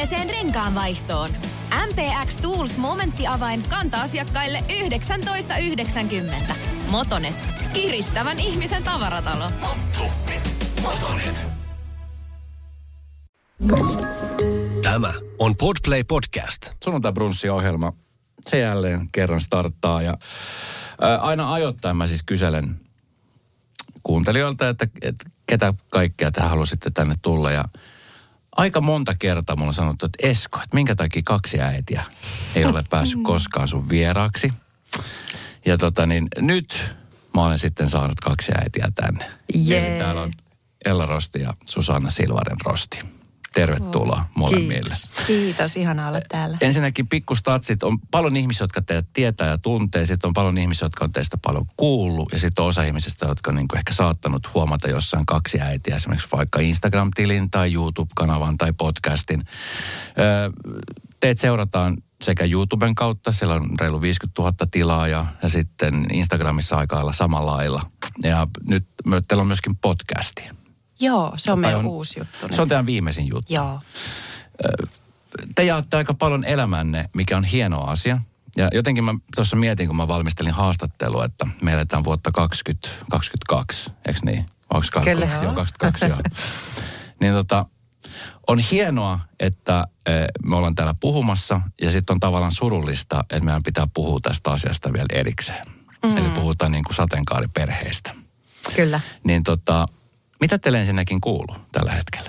ilmeiseen renkaanvaihtoon. MTX Tools -momenttiavain kanta-asiakkaille 19,90. Motonet. Kiristävän ihmisen tavaratalo. Motonet. Tämä on Podplay Podcast. Sunnuntai-brunssi-ohjelma. Se jälleen kerran starttaa ja aina ajoittain mä siis kyselen kuuntelijoilta, että ketä kaikkea te haluaisitte tänne tulla. Ja aika monta kertaa mulla on sanottu, että Esko, että minkä takia 2 äitiä ei ole päässyt koskaan sun vieraaksi. Ja nyt mä olen sitten saanut 2 äitiä tänne. Eli täällä on Ella Rosti ja Susanna Silvaren Rosti. Tervetuloa molemmille. Kiitos, ihanaa olla täällä. Ensinnäkin pikkustatsit. On paljon ihmisiä, jotka teitä tietää ja tuntee. Sitten on paljon ihmisiä, jotka on teistä paljon kuullut. Ja sitten on osa ihmisistä, jotka on niinku ehkä saattanut huomata jossain 2 äitiä. Esimerkiksi vaikka Instagram-tilin tai YouTube-kanavan tai podcastin. Teet seurataan sekä YouTuben kautta. Siellä on reilu 50 000 tilaa ja sitten Instagramissa aika lailla samalla lailla. Ja nyt teillä on myöskin podcasti. Joo, se on meidän uusi juttu. Se on teidän viimeisin juttu. Joo. Te jaatte aika paljon elämänne, mikä on hieno asia. Ja jotenkin mä tuossa mietin, kun mä valmistelin haastattelua, että me eletään vuotta 2022, eikö niin? Kyllä. Joo, 22, joo. Niin on hienoa, että me ollaan täällä puhumassa ja sitten on tavallaan surullista, että meidän pitää puhua tästä asiasta vielä erikseen. Eli puhutaan niin kuin sateenkaariperheistä. Kyllä. Niin mitä teille ensinnäkin kuuluu tällä hetkellä?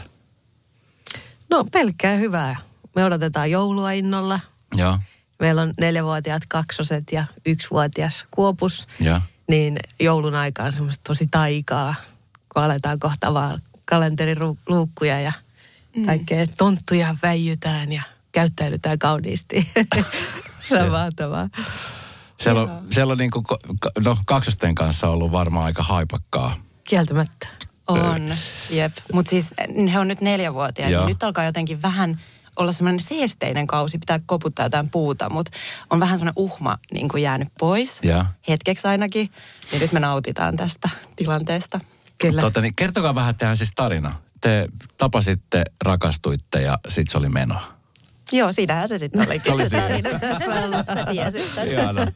No pelkkää hyvää. Me odotetaan joulua innolla. Joo. Meillä on 4-vuotiaat kaksoset ja 1-vuotias Kuopus. Joo. Niin joulun aikaan semmoista tosi taikaa, kun aletaan kohta vaan kalenteriluukkuja ja kaikkea tonttuja väijytään ja käyttäydytään kauniisti. Se on mahtavaa. Siellä on niinku, kaksosten kanssa ollut varmaan aika haipakkaa. Kieltämättä. On, jep. Mutta siis he on nyt 4-vuotiaat, niin nyt alkaa jotenkin vähän olla semmoinen seesteinen kausi, pitää koputtaa jotain puuta, mutta on vähän semmoinen uhma niin kuin jäänyt pois, hetkeksi ainakin, niin nyt me nautitaan tästä tilanteesta. Kyllä. Niin kertokaa vähän tehdään siis tarina. Te tapasitte, rakastuitte ja sit se oli menoa. Joo, siinähän se sitten olikin. Se oli se tarina tässä ollut, sä tiesit sen.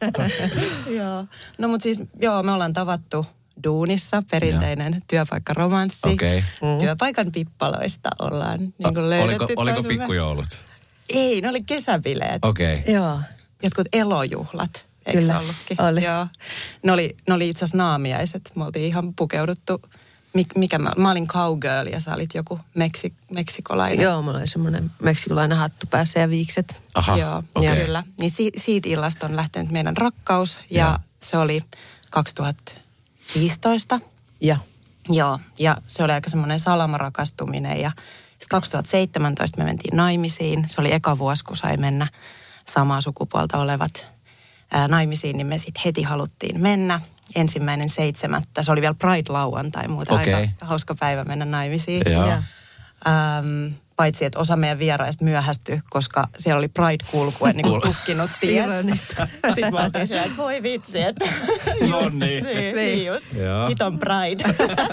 Joo. No mutta siis, me ollaan tavattu duunissa, perinteinen työpaikkaromanssi. Okay. Työpaikan pippaloista ollaan niin kuin löydetty. Oliko pikkujoulut? Ei, ne oli kesäbileet. Okei. Okay. Joo. Jotkut elojuhlat, eikö se ollutkin? Oli. Joo. Ne oli itse asiassa naamiaiset. Me oltiin ihan pukeuduttu. Mä olin cowgirl ja sä olit joku meksikolainen. Joo, mulla oli semmoinen meksikolainen hattu päässä ja viikset. Aha, joo, okay. Kyllä. Niin siitä illasta on lähtenyt meidän rakkaus ja se oli 2015. Joo, ja se oli aika semmoinen salamarakastuminen ja sitten 2017 me mentiin naimisiin. Se oli eka vuosi, kun sai mennä samaa sukupuolta olevat naimisiin, niin me sitten heti haluttiin mennä. 1.7. Se oli vielä Pride-lauantai, muuten aika hauska päivä mennä naimisiin. Paitsi, että osa meidän vieraista myöhästyi, koska siellä oli Pride-kulkue niin kuin tukkinut tiet. Sitten mä oltiin siellä, että voi vitsi, että no niin just. Hiton Pride.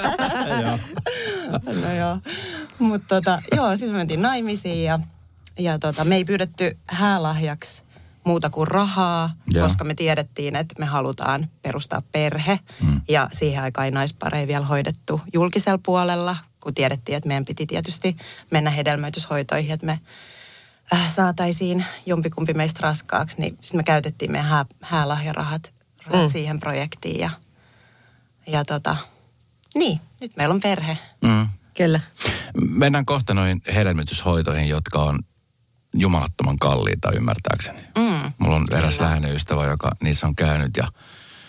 No joo. Mutta sitten me mentiin naimisiin ja me ei pyydetty häälahjaksi muuta kuin rahaa, koska me tiedettiin, että me halutaan perustaa perhe. Ja siihen aikaan ei naispareja vielä hoidettu julkisella puolella, kun tiedettiin, että meidän piti tietysti mennä hedelmöityshoitoihin, että me saataisiin jompikumpi meistä raskaaksi. Niin sitten me käytettiin meidän häälahjarahat siihen projektiin. Ja nyt meillä on perhe. Kyllä. Mennään kohta noihin hedelmöityshoitoihin, jotka on jumalattoman kalliita ymmärtääkseni. Mulla on eräs läheinen ystävä, joka niissä on käynyt ja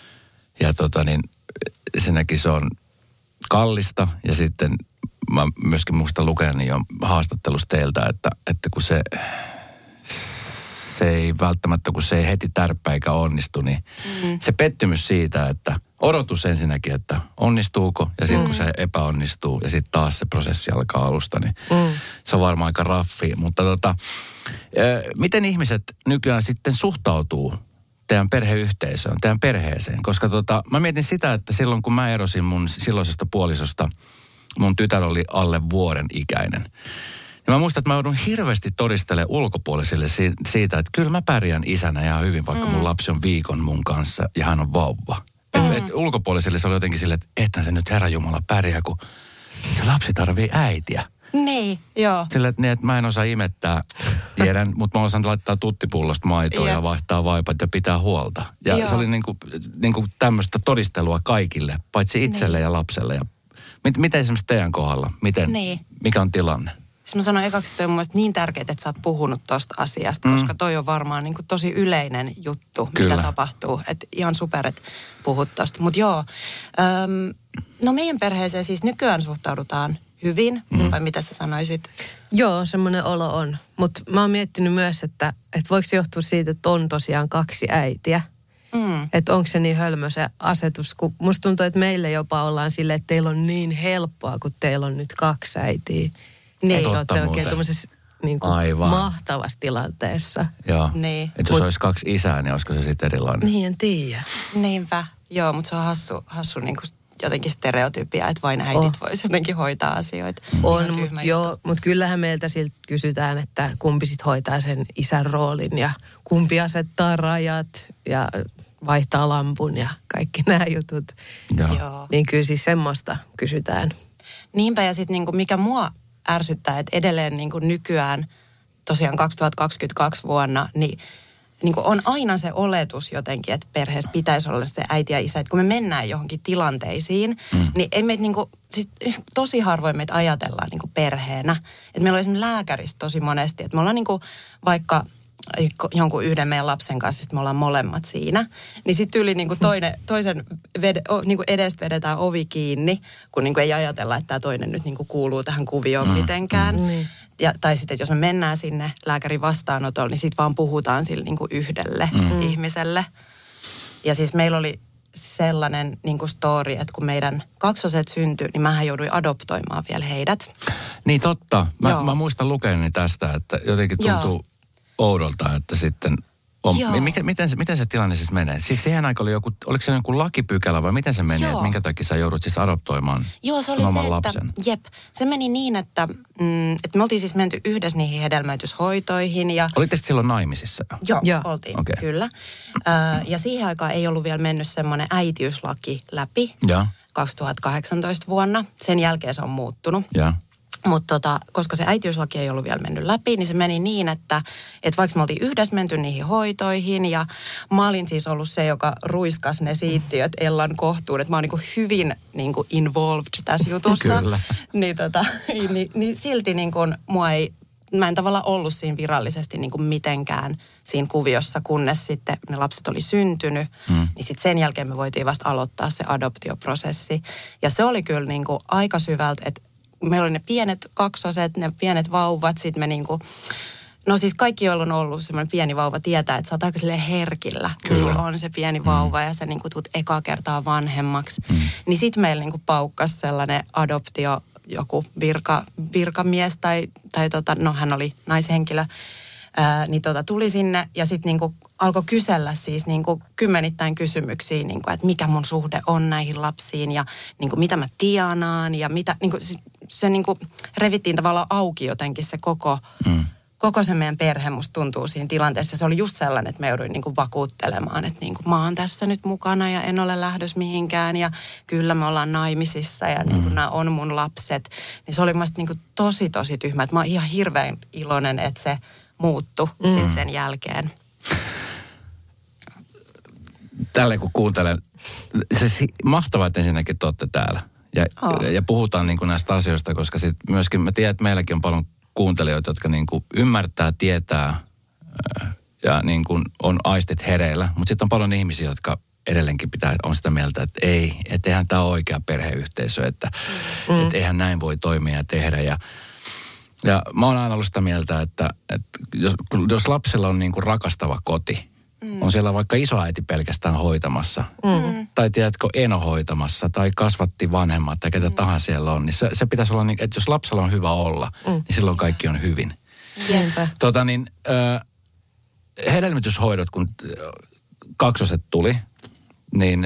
ensinnäkin se on kallista ja sitten mä myöskin muistan lukeeni jo haastattelusta teiltä, että kun se ei välttämättä, kun se ei heti tärppä eikä onnistu, niin se pettymys siitä, että odotus ensinnäkin, että onnistuuko ja sitten kun se epäonnistuu ja sitten taas se prosessi alkaa alusta, niin se on varmaan aika raffi. Mutta miten ihmiset nykyään sitten suhtautuu teidän perheyhteisöön, teidän perheeseen? Koska mä mietin sitä, että silloin kun mä erosin mun silloisesta puolisosta, mun tytär oli alle vuoden ikäinen. Ja mä muistan, että mä joudun hirveästi todistelemaan ulkopuolisille siitä, että kyllä mä pärjään isänä ihan hyvin, vaikka mun lapsi on viikon mun kanssa ja hän on vauva. Et ulkopuolisille se oli jotenkin silleen, että ethän se nyt Herranjumala pärjää, kun se lapsi tarvii äitiä. Niin, joo. Silleen, että mä en osaa imettää, tiedän, mutta mä osaan laittaa tuttipullosta maitoa ja vaihtaa vaipat ja pitää huolta. Ja se oli niinku tämmöistä todistelua kaikille, paitsi itselle ja lapselle. Ja miten esimerkiksi teidän kohdalla? Mikä on tilanne? Siis mä sanon ekaksi, että on mun mielestä niin tärkeää, että sä oot puhunut tosta asiasta, koska toi on varmaan niin kuin tosi yleinen juttu, Kyllä. mitä tapahtuu. Että ihan super, että puhut tosta. Mutta joo, no meidän perheeseen siis nykyään suhtaudutaan hyvin, vai mitä sä sanoisit? Joo, semmoinen olo on. Mutta mä oon miettinyt myös, että voiko se johtua siitä, että on tosiaan 2 äitiä. Että onko se niin hölmö se asetus, kun musta tuntuu, että meille jopa ollaan silleen, että teillä on niin helppoa, kun teillä on nyt 2 äitiä. Niin. Että olette oikein tuollaisessa niin mahtavassa tilanteessa. Joo. Niin. Että jos olisi 2 isää, niin olisiko se sitten erilainen? Niin, en tiedä. Niinpä. Joo, mutta se on hassu niin kuin jotenkin stereotypia, että vain äidit vois jotenkin hoitaa asioita. On, mutta kyllähän meiltä siltä kysytään, että kumpi sit hoitaa sen isän roolin ja kumpi asettaa rajat ja vaihtaa lampun ja kaikki nämä jutut. Joo. Niin kyllä siis semmoista kysytään. Niinpä ja sitten niinku mikä mua ärsyttää, että edelleen niinku nykyään tosiaan 2022 vuonna, niin niinku on aina se oletus jotenkin, että perheessä pitäisi olla se äiti ja isä. Että kun me mennään johonkin tilanteisiin, niin ei meitä niinku, siis tosi harvoin meitä ajatellaan niinku perheenä. Että meillä on esimerkiksi lääkäristä tosi monesti, että me ollaan niinku vaikka jonkun yhden meidän lapsen kanssa, sitten me ollaan molemmat siinä. Niin sitten yli niinku toisen niinku edestä vedetään ovi kiinni, kun niinku ei ajatella, että tämä toinen nyt niinku kuuluu tähän kuvioon mitenkään. Tai sitten, että jos me mennään sinne lääkärin vastaanotolle, niin sitten vaan puhutaan sille niinku yhdelle ihmiselle. Ja siis meillä oli sellainen niinku story, että kun meidän kaksoset syntyi, niin mähän jouduin adoptoimaan vielä heidät. Niin totta. Mä muistan lukeeni tästä, että jotenkin tuntuu oudolta, että sitten miten se tilanne siis menee? Siis siihen aikaan oli oliko se joku lakipykälä vai miten se meni? Että minkä takia sä joudut siis adoptoimaan oman lapsen? Se meni niin, että me oltiin siis menty yhdessä niihin hedelmöityshoitoihin. Olitte silloin naimisissa jo? Joo. Oltiin, kyllä. Ja siihen aikaan ei ollut vielä mennyt semmoinen äitiyslaki läpi 2018 vuonna. Sen jälkeen se on muuttunut. Mutta koska se äitiyslaki ei ollut vielä mennyt läpi, niin se meni niin, että vaikka me oltiin yhdessä menty niihin hoitoihin ja mä olin siis ollut se, joka ruiskasi ne siittiöt Ellan kohtuun, että mä oon niinku hyvin niinku involved tässä jutussa. Kyllä. Niin silti niinku mä en tavallaan ollut siinä virallisesti niinku mitenkään siinä kuviossa, kunnes sitten ne lapset oli syntynyt. Niin sitten sen jälkeen me voitiin vasta aloittaa se adoptioprosessi. Ja se oli kyllä niinku aika syvältä, että meillä oli ne pienet kaksoset, ne pienet vauvat, sitten me niinku, no siis kaikki, joilla on ollut semmoinen pieni vauva, tietää, että sä oot aika silleen herkillä, kun sulla on se pieni vauva ja sä niinku tuut ekaa kertaa vanhemmaksi. Niin sitten meillä niinku paukkas sellainen adoptio, joku virkamies tai no hän oli naishenkilö, niin tuli sinne ja sitten niinku alkoi kysellä siis niinku kymmenittäin kysymyksiä, niinku, että mikä mun suhde on näihin lapsiin ja niinku mitä mä tienaan ja mitä, niinku, se niinku revittiin tavallaan auki jotenkin se koko se meidän perhe musta tuntuu siinä tilanteessa. Se oli just sellainen, että me jouduin niinku vakuuttelemaan, että niinku mä oon tässä nyt mukana ja en ole lähdössä mihinkään ja kyllä me ollaan naimisissa ja niinku nämä on mun lapset. Niin se oli musta niinku tosi tyhmä, että mä oon ihan hirveän iloinen, että se muuttui sitten sen jälkeen. Tällä kun kuuntelen, se mahtavaa, että ensinnäkin te olette täällä. Ja puhutaan niin kuin näistä asioista, koska sit myöskin mä tiedän, että meilläkin on paljon kuuntelijoita, jotka niin kuin ymmärtää, tietää ja niin kuin on aistit hereillä. Mutta sitten on paljon ihmisiä, jotka edelleenkin on sitä mieltä, että eihän tämä ole oikea perheyhteisö, että eihän näin voi toimia ja tehdä. Ja mä oon aina ollut sitä mieltä, että jos lapsella on niin kuin rakastava koti, on siellä vaikka isoäiti pelkästään hoitamassa, tai tiedätkö, eno hoitamassa, tai kasvatti vanhemmat, tai ketä tahansa siellä on, niin se pitäisi olla niin, että jos lapsella on hyvä olla, niin silloin kaikki on hyvin. Hedelmöityshoidot, kun kaksoset tuli, niin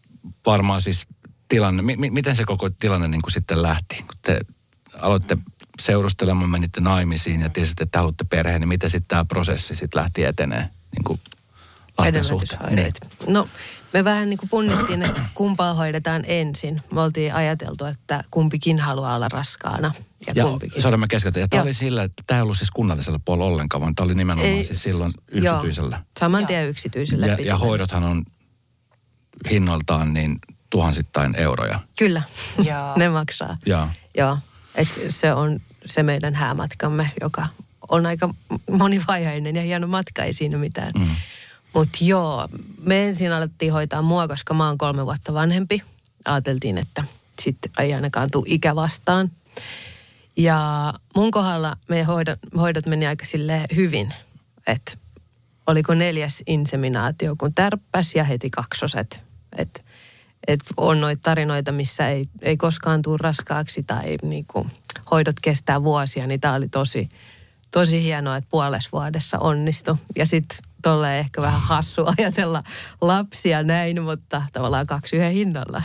varmaan siis tilanne, miten se koko tilanne niin kuin sitten lähti, kun te aloitte seurustelemaan, menitte naimisiin ja tiesitte, että haluatte perheen, niin miten sitten tämä prosessi sitten lähti etenee niin kuin lasten suhteen? Niin. No me vähän niin kuin punnittiin, että kumpaa hoidetaan ensin. Me oltiin ajateltu, että kumpikin haluaa olla raskaana. Ja kumpikin. Sorry, mä keskeytän. Ja tämä oli sillä, että tämä ei ollut siis kunnallisella puolella ollenkaan, vaan tämä oli nimenomaan siis silloin yksityisellä. Joo, saman tien yksityisellä. Ja hoidothan on hinnoiltaan niin tuhansittain euroja. Kyllä, ne maksaa. Joo, että se on se meidän häämatkamme, joka on aika monivaiheinen ja hieno matka, ei siinä mitään. Mutta joo, me ensin alettiin hoitaa mua, koska mä oon 3 vuotta vanhempi. Ajateltiin, että sitten ei ainakaan tule ikä vastaan. Ja mun kohdalla meidän hoidot meni aika silleen hyvin, että oliko 4. inseminaatio, kun tärppäs ja heti 2. Että on noita tarinoita, missä ei koskaan tule raskaaksi tai niinku hoidot kestää vuosia, niin tää oli tosi hienoa, että 0,5 vuodessa onnistui. Ja sitten tolleen ehkä vähän hassu ajatella lapsia näin, mutta tavallaan 2 yhden hinnalla.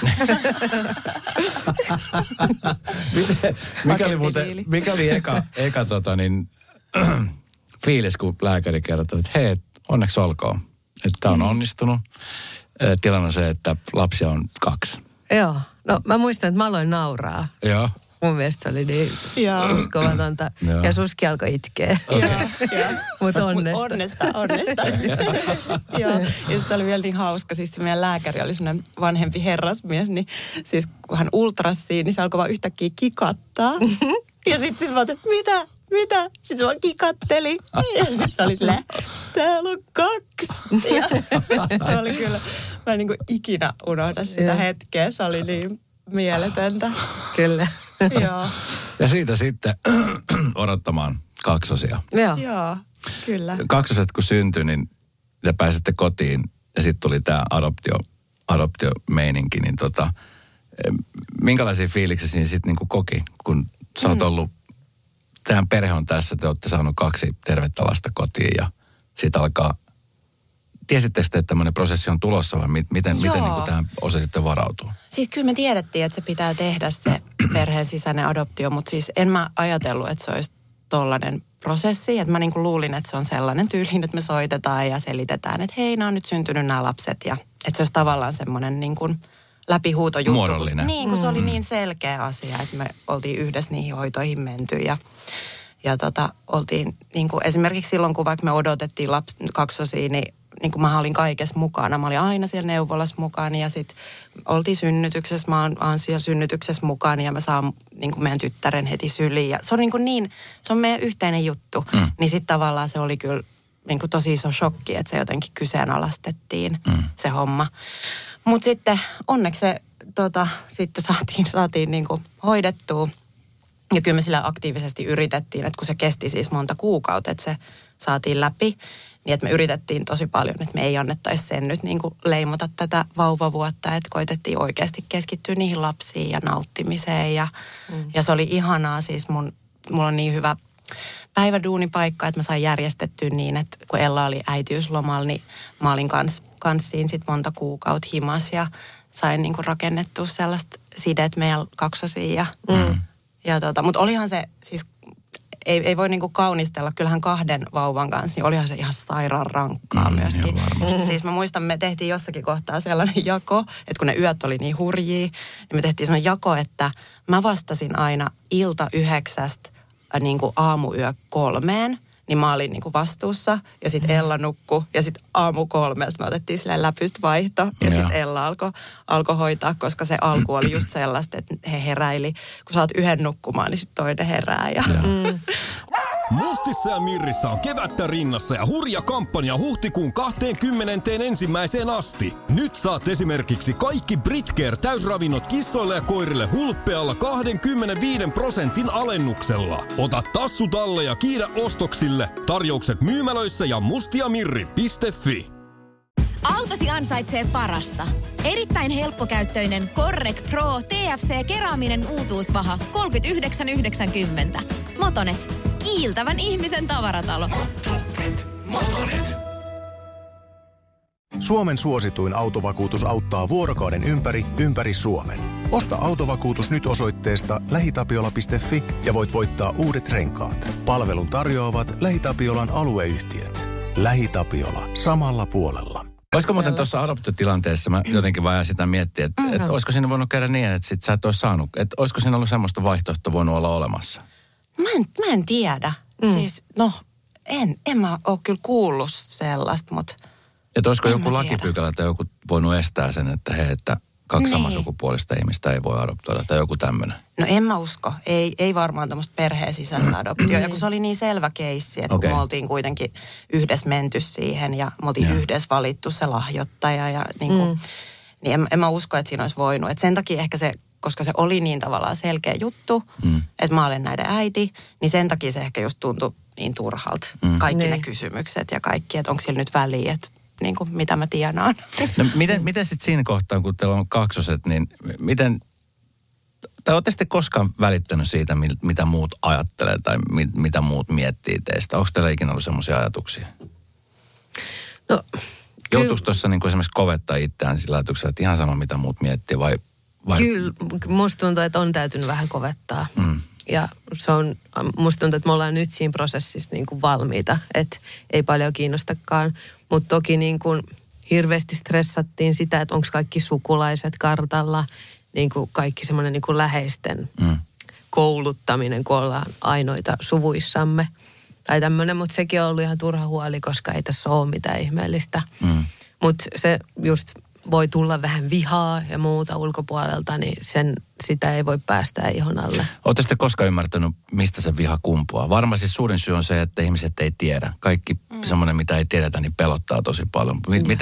Mikä oli eka fiilis, kun lääkäri kertoi, että hei, onneksi olkoon, että tämä on onnistunut. Tilanne on se, että lapsia on 2. Joo, no mä muistan, että mä aloin nauraa. Joo. Mun mielestä se oli niin uskomatonta. Ja Suski alkoi itkeä. Mutta onnesta. Joo. Ja se oli vielä niin hauska. Siis se meidän lääkäri oli sellainen vanhempi herrasmies. Niin siis kun hän ultrassiin, niin se alkoi vaan yhtäkkiä kikattaa. Ja sitten mä otin, mitä? Sitten se vaan kikatteli. Ja sitten se oli silleen, täällä on 2. Ja se oli kyllä, mä en niin kuin ikinä unohda sitä hetkeä. Se oli niin mieletöntä. Kyllä. Joo. Ja siitä sitten odottamaan 2. Joo, kyllä. 2 kun syntyi, niin te pääsitte kotiin ja sitten tuli tämä adoptiomeininki, niin minkälaisia fiiliksiä siinä sitten niinku koki, kun sä oot ollut, tähän perhe on tässä, te olette saanut 2 tervettä lasta kotiin ja sitten alkaa, tiesittekö te, että tämmöinen prosessi on tulossa vai miten niin kuin tähän osasitte varautua? Siis kyllä me tiedettiin, että se pitää tehdä se perheen sisäinen adoptio, mutta siis en mä ajatellut, että se olisi tollainen prosessi. Että mä niin kuin luulin, että se on sellainen tyyliin, että me soitetaan ja selitetään, että hei, nämä on nyt syntynyt nämä lapset. Ja että se olisi tavallaan semmoinen niin kuin läpihuutojuttu. Muodollinen. Niin, kun se oli niin selkeä asia, että me oltiin yhdessä niihin hoitoihin menty ja oltiin niin kuin esimerkiksi silloin, kun vaikka me odotettiin 2, niin kuin mä olin kaikessa mukana. Mä olin aina siellä neuvolassa mukana ja sitten oltiin synnytyksessä. Mä oon siellä synnytyksessä mukana ja mä saan niin kuin meidän tyttären heti syliin. Ja se on se on meidän yhteinen juttu. Niin sitten tavallaan se oli kyllä niin kuin tosi iso shokki, että se jotenkin kyseenalaistettiin se homma. Mutta sitten onneksi se sitten saatiin niin kuin hoidettua. Ja kyllä me sillä aktiivisesti yritettiin, että kun se kesti siis monta kuukautta, että se saatiin läpi. Niin, että me yritettiin tosi paljon, että me ei annettaisi sen nyt niin kuin leimata tätä vauvavuotta, että koitettiin oikeasti keskittyä niihin lapsiin ja nauttimiseen. Ja se oli ihanaa, siis mulla on niin hyvä päiväduunipaikka, että mä sain järjestettyä niin, että kun Ella oli äitiyslomalla, niin mä olin kans siinä sit monta kuukautta himas ja sain niin kuin rakennettua sellaista sidet meidän 2. Mutta olihan se siis ei voi niinku kaunistella. Kyllähän 2 vauvan kanssa, niin olihan se ihan sairaan rankkaa myöskin. Siis mä muistan, me tehtiin jossakin kohtaa sellainen jako, että kun ne yöt oli niin hurjia, niin me tehtiin sellainen jako, että mä vastasin aina ilta 9 niinku aamuyö 3, niin mä olin niinku vastuussa ja sitten Ella nukkui ja sitten aamu 3 me otettiin silleen läpystä vaihto ja sitten Ella alkoi hoitaa, koska se alku oli just sellaista, että he heräili. Kun sä oot yhden nukkumaan, niin sitten toinen herää. Mustissa ja Mirrissä on kevättä rinnassa ja hurja kampanja huhtikuun 21. asti. Nyt saat esimerkiksi kaikki Britcare täysravinnot kissoille ja koirille hulppealla 25% alennuksella. Ota tassut alle ja kiidä ostoksille. Tarjoukset myymälöissä ja mustiamirri.fi. Autosi ansaitsee parasta. Erittäin helppokäyttöinen Correc Pro TFC-keraaminen uutuusvaha 39,90. Motonet. Kiiltävän ihmisen tavaratalo. Motonet. Suomen suosituin autovakuutus auttaa vuorokauden ympäri Suomen. Osta autovakuutus nyt osoitteesta lähitapiola.fi ja voit voittaa uudet renkaat. Palvelun tarjoavat LähiTapiolan alueyhtiöt. LähiTapiola. Samalla puolella. Olisiko muuten tuossa adoptiotilanteessa, mä jotenkin vaan sitä miettiä, että olisiko siinä voinut käydä niin, että sit sä et olisi saanut, että olisiko siinä ollut semmoista vaihtoehtoa voinut olla olemassa? Mä en tiedä. Siis, en mä ole kyllä kuullut sellaista, mutta... Että olisiko joku lakipykälä tai joku voinut estää sen, että että kaksi samansukupuolista ihmistä ei voi adoptoida tai joku tämmöinen? No en mä usko. Ei varmaan tämmöistä perheen sisäistä adoptioa. Ja kun se oli niin selvä keissi, että kun me oltiin kuitenkin yhdessä menty siihen ja me oltiin yhdessä valittu se lahjoittaja ja niin en mä usko, että siinä olisi voinut. Et sen takia ehkä se, koska se oli niin tavallaan selkeä juttu, että mä olen näiden äiti, niin sen takia se ehkä just tuntui niin turhalta. Kaikki ne kysymykset ja kaikki, että onko sillä nyt väliä, että niin kuin, mitä mä tienaan. No miten sitten siinä kohtaa, kun teillä on kaksoset, niin tai ootte sitten koskaan välittänyt siitä, mitä muut ajattelee tai mitä muut miettii teistä? Onko teillä ikinä ollut semmoisia ajatuksia? No, joutuuko tuossa niin esimerkiksi kovettaa itseään sillä ajatuksella, että ihan sama mitä muut miettii vai? Kyllä, musta tuntuu, että on täytynyt vähän kovettaa. Ja musta tuntuu, että me ollaan nyt siinä prosessissa niin kuin valmiita, että ei paljon kiinnostakaan. Mutta toki niin kuin hirveästi stressattiin sitä, että onko kaikki sukulaiset kartalla, niin kuin kaikki semmoinen niin kuin läheisten kouluttaminen, kun ollaan ainoita suvuissamme. Tai tämmöinen, mutta sekin on ollut ihan turha huoli, koska ei tässä ole mitään ihmeellistä. Mutta se just voi tulla vähän vihaa ja muuta ulkopuolelta, niin sitä ei voi päästää ihon alle. Oletteko sitten koskaan ymmärtänyt, mistä se viha kumpuaa? Varmasti suurin syy on se, että ihmiset ei tiedä. Kaikki semmoinen, mitä ei tiedetä, niin pelottaa tosi paljon.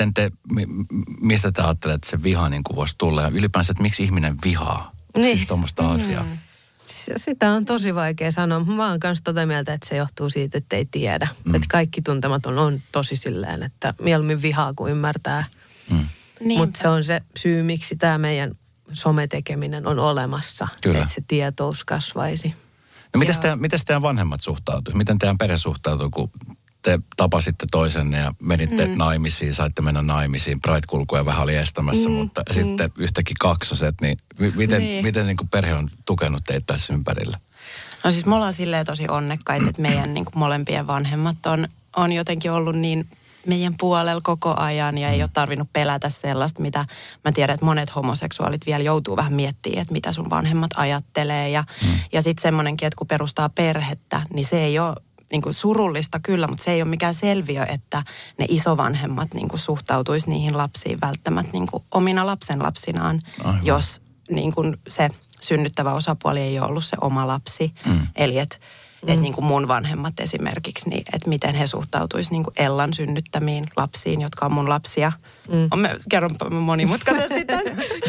Mistä te ajattelette, että se viha niin kuin voisi tulla? Ja ylipäänsä, että miksi ihminen vihaa? Siis tuommoista asiaa. Sitä on tosi vaikea sanoa. Mä oon kanssa tota mieltä, että se johtuu siitä, että ei tiedä. Että kaikki tuntematon on tosi silleen, että mieluummin vihaa kuin ymmärtää. Mutta se on se syy, miksi tämä meidän sometekeminen on olemassa. Että se tietous kasvaisi. No mitäs teidän vanhemmat suhtautuivat? Miten teidän perhe suhtautui, kun te tapasitte toisenne ja menitte naimisiin, saitte mennä naimisiin. Pride-kulkuja vähän oli estämässä, mutta sitten yhtäkkiä kaksoset, niin miten niin kuin perhe on tukenut teitä tässä ympärillä? No siis me ollaan silleen tosi onnekkaita, että meidän niin kuin molempien vanhemmat on jotenkin ollut niin meidän puolella koko ajan ja ei ole tarvinnut pelätä sellaista, mitä mä tiedän, että monet homoseksuaalit vielä joutuu vähän miettimään, että mitä sun vanhemmat ajattelee. Ja sitten semmoinenkin, että kun perustaa perhettä, niin se ei ole niin kuin surullista kyllä, mutta se ei ole mikään selviö, että ne isovanhemmat niin kuin suhtautuisi niihin lapsiin välttämättä niin kuin omina lapsenlapsinaan, jos niin kuin se synnyttävä osapuoli ei ole ollut se oma lapsi. Eli että niin kuin mun vanhemmat esimerkiksi, niin että miten he suhtautuisi niin kuin Ellan synnyttämiin lapsiin, jotka on mun lapsia. Kerronpa monimutkaisesti tämän.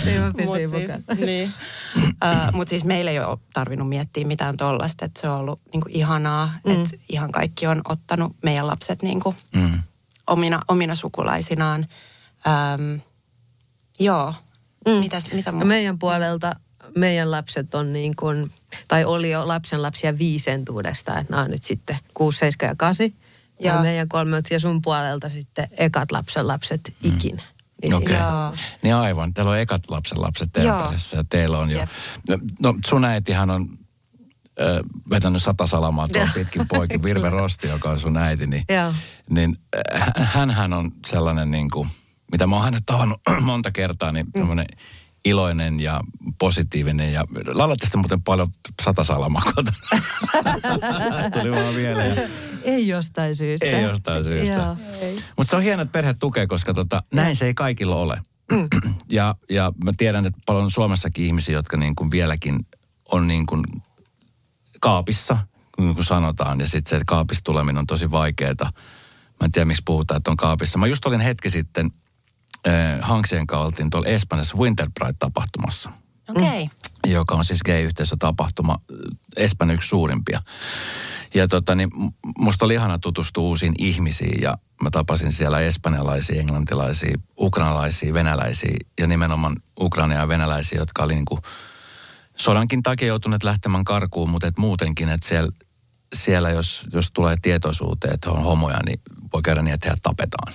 Mutta siis meillä ei ole tarvinnut miettiä mitään tollaista, että se on ollut niin kuin ihanaa, että ihan kaikki on ottanut meidän lapset niin kuin omina sukulaisinaan. Mitä muuta? Meidän puolelta meidän lapset on niin kuin, tai oli jo lapsenlapsia 5 entuudesta, että nämä on nyt sitten 6, 7 ja 8. Ja meidän 3 ja sun puolelta sitten ekat lapsenlapset ikinä. Okei. Niin aivan, teillä on ekat lapsenlapset teidän perheessä ja teillä on jo. No sun äitihän on vetänyt 100 salamaa tuon pitkin poikin. Virve Rosti, joka on sun äiti, niin hänhän on sellainen niin kuin, mitä mä oon hänet tavannut monta kertaa, niin semmoinen iloinen ja positiivinen ja laulatte sitten muuten paljon 100 salamaa kotona. Tuli vaan vielä. Ei jostain syystä. Mutta se on hienoa, että perhe tukee, koska näin se ei kaikilla ole. Ja mä tiedän, että paljon Suomessakin ihmisiä, jotka niin kuin vieläkin on niin kuin kaapissa, niin kuin sanotaan. Ja sitten se kaapissa tuleminen on tosi vaikeaa. Mä en tiedä, miksi puhutaan, että on kaapissa. Mä just olin hetki sitten Hanksien kanssa oltiin tuolla Espanjassa Winter Pride-tapahtumassa. Okei. Joka on siis gay-yhteisötapahtuma, Espanjan yksi suurimpia. Ja niin musta oli ihana tutustua uusiin ihmisiin ja mä tapasin siellä espanjalaisia, englantilaisia, ukrainalaisia, venäläisiä ja nimenomaan ukrainia ja venäläisiä, jotka oli niinku sodankin takia joutuneet lähtemään karkuun, mutta muutenkin, että siellä jos tulee tietoisuuteen, että on homoja, niin voi käydä niin, että heidät tapetaan.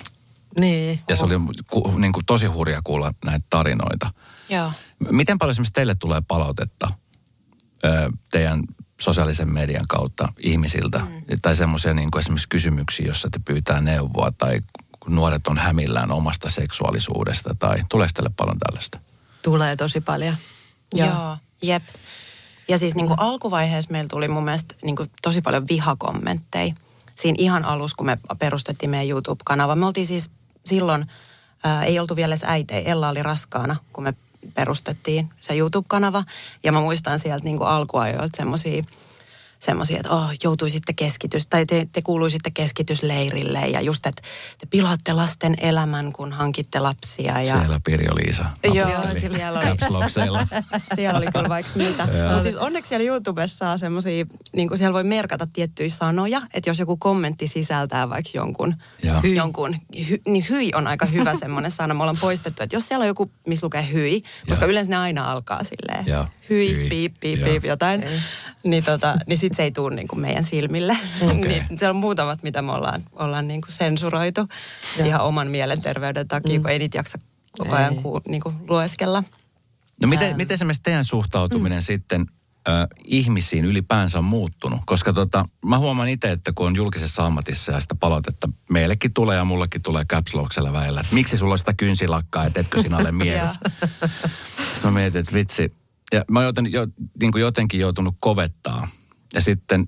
Niin. Ja se oli niin kuin tosi hurja kuulla näitä tarinoita. Joo. Miten paljon esimerkiksi teille tulee palautetta teidän sosiaalisen median kautta ihmisiltä? Tai semmoisia niin kuin esimerkiksi kysymyksiä, jossa te pyytää neuvoa tai kun nuoret on hämillään omasta seksuaalisuudesta tai tuleeko teille paljon tällaista? Tulee tosi paljon. Joo, jep. Ja siis niin kuin alkuvaiheessa meillä tuli mun mielestä niin kuin tosi paljon vihakommentteja. Siinä ihan alussa, kun me perustettiin meidän YouTube-kanava. Me oltiin siis silloin, ei oltu vielä edes äitejä. Ella oli raskaana, kun me perustettiin se YouTube-kanava. Ja mä muistan sieltä niin kuin alkuajoilta semmoisia, että joutuisitte tai te kuuluisitte keskitysleirille ja just, että te pilaatte lasten elämän, kun hankitte lapsia. Ja... Siellä Pirjo-Liisa. Joo, siellä oli. Siellä oli kyllä vaikka mitä. Mutta siis onneksi siellä YouTubessa saa semmoisia, niin kuin siellä voi merkata tiettyjä sanoja, että jos joku kommentti sisältää vaikka niin hyi on aika hyvä semmoinen sana. Me ollaan poistettu, että jos siellä on joku, missä lukee hyi, koska yleensä ne aina alkaa silleen, hyi, piip, jotain, niin sit se ei tule niin kuin meidän silmille. Okay. Niin siellä on muutamat, mitä me ollaan niin kuin sensuroitu ihan oman mielenterveyden takia, kun ei niitä jaksa koko ajan niin kuin lueskella. No miten esimerkiksi teidän suhtautuminen sitten ihmisiin ylipäänsä on muuttunut? Koska mä huomaan itse, että kun on julkisessa ammatissa ja sitä palautetta meillekin tulee ja mullekin tulee caps locksella väillä, että miksi sulla on sitä kynsilakkaa, että etkö sinä ole mies? Sitten mä mietin, että vitsi. Ja mä oon niin kuin jotenkin joutunut kovettaa. Ja sitten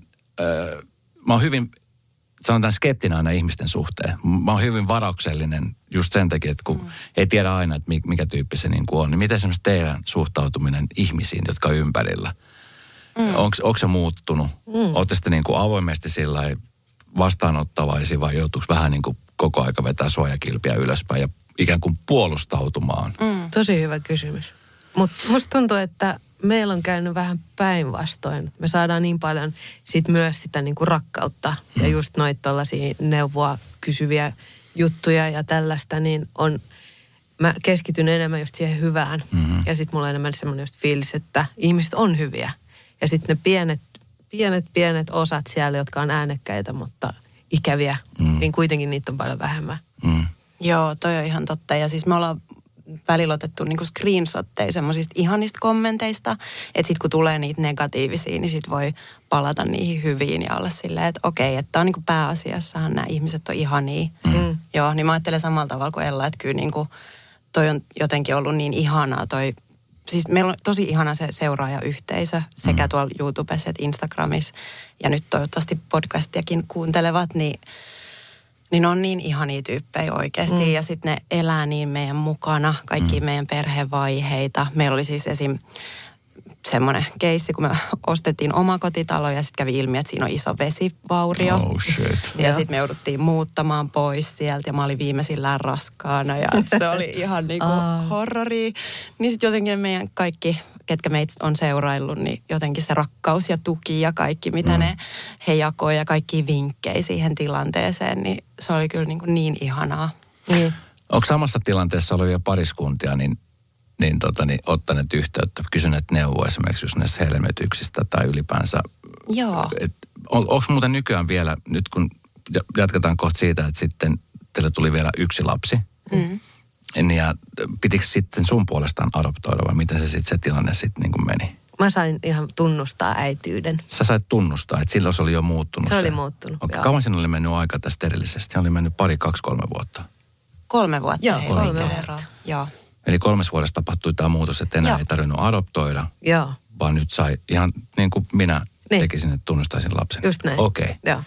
mä oon hyvin, sanotaan skeptinen aina ihmisten suhteen. Mä oon hyvin varauksellinen just sen takia, että kun ei tiedä aina, että mikä tyyppi se niin kuin on. Niin miten esimerkiksi teidän suhtautuminen ihmisiin, jotka on ympärillä? Onko se muuttunut? Ootte sitten niin kuin avoimesti sillä vastaanottavaisia vai joutuuko vähän niin kuin koko aika vetää suojakilpiä ylöspäin ja ikään kuin puolustautumaan? Tosi hyvä kysymys. Mutta musta tuntuu, että meillä on käynyt vähän päinvastoin. Me saadaan niin paljon myös sitä niinku rakkautta ja just noita tollaisia neuvoa kysyviä juttuja ja tällaista, niin mä keskityn enemmän just siihen hyvään. Ja sitten mulla on enemmän semmoinen just fiilis, että ihmiset on hyviä. Ja sitten ne pienet osat siellä, jotka on äänekkäitä, mutta ikäviä, niin kuitenkin niitä on paljon vähemmän. Joo, toi on ihan totta. Ja siis me ollaan välillä otettu niinku screenshotteja semmoisista ihanista kommenteista, että sitten kun tulee niitä negatiivisia, niin sitten voi palata niihin hyviin ja olla silleen, että okei, että on niinku pääasiassahan nämä ihmiset on ihania. Joo, niin mä ajattelen samalla tavalla kuin Ella, että kyllä niinku toi on jotenkin ollut niin ihanaa siis meillä on tosi ihana se seuraajayhteisö sekä tuolla YouTubessa että Instagramissa ja nyt toivottavasti podcastiakin kuuntelevat, niin on niin ihania tyyppejä oikeasti ja sitten ne elää niin meidän mukana, kaikki meidän perhevaiheita. Meillä oli siis esim. Semmoinen keissi, kun me ostettiin omakotitalo ja sitten kävi ilmi, että siinä on iso vesivaurio. Oh shit. Ja sitten me jouduttiin muuttamaan pois sieltä ja mä olin viimeisillään raskaana ja se oli ihan niinku horroria. Niin sitten jotenkin meidän kaikki, ketkä meitä on seuraillut, niin jotenkin se rakkaus ja tuki ja kaikki, mitä he jakoi ja kaikki vinkkejä siihen tilanteeseen, niin se oli kyllä niin ihanaa. Onko samassa tilanteessa olevia pariskuntia, niin ottaneet yhteyttä, kysyneet neuvoa esimerkiksi just näistä helmetyksistä tai ylipäänsä. Joo. Onko muuten nykyään vielä, nyt kun jatketaan kohta siitä, että sitten teille tuli vielä yksi lapsi, ja pitikö sitten sun puolestaan adoptoida vai miten se tilanne sitten niin kuin meni? Mä sain ihan tunnustaa äityyden. Sä sait tunnustaa, että silloin se oli jo muuttunut. Se oli muuttunut, joo. Kauan siinä oli mennyt aika tästä erillisestä? Se oli mennyt 2-3 vuotta. 3 vuotta. Joo, 3 vuotta. Joo. Eli 3 vuodessa tapahtui tämä muutos, että enää ei tarvinnut adoptoida, vaan nyt sai ihan niin kuin minä tekisin, että tunnustaisin lapsen. Just näin. Okei. Joo.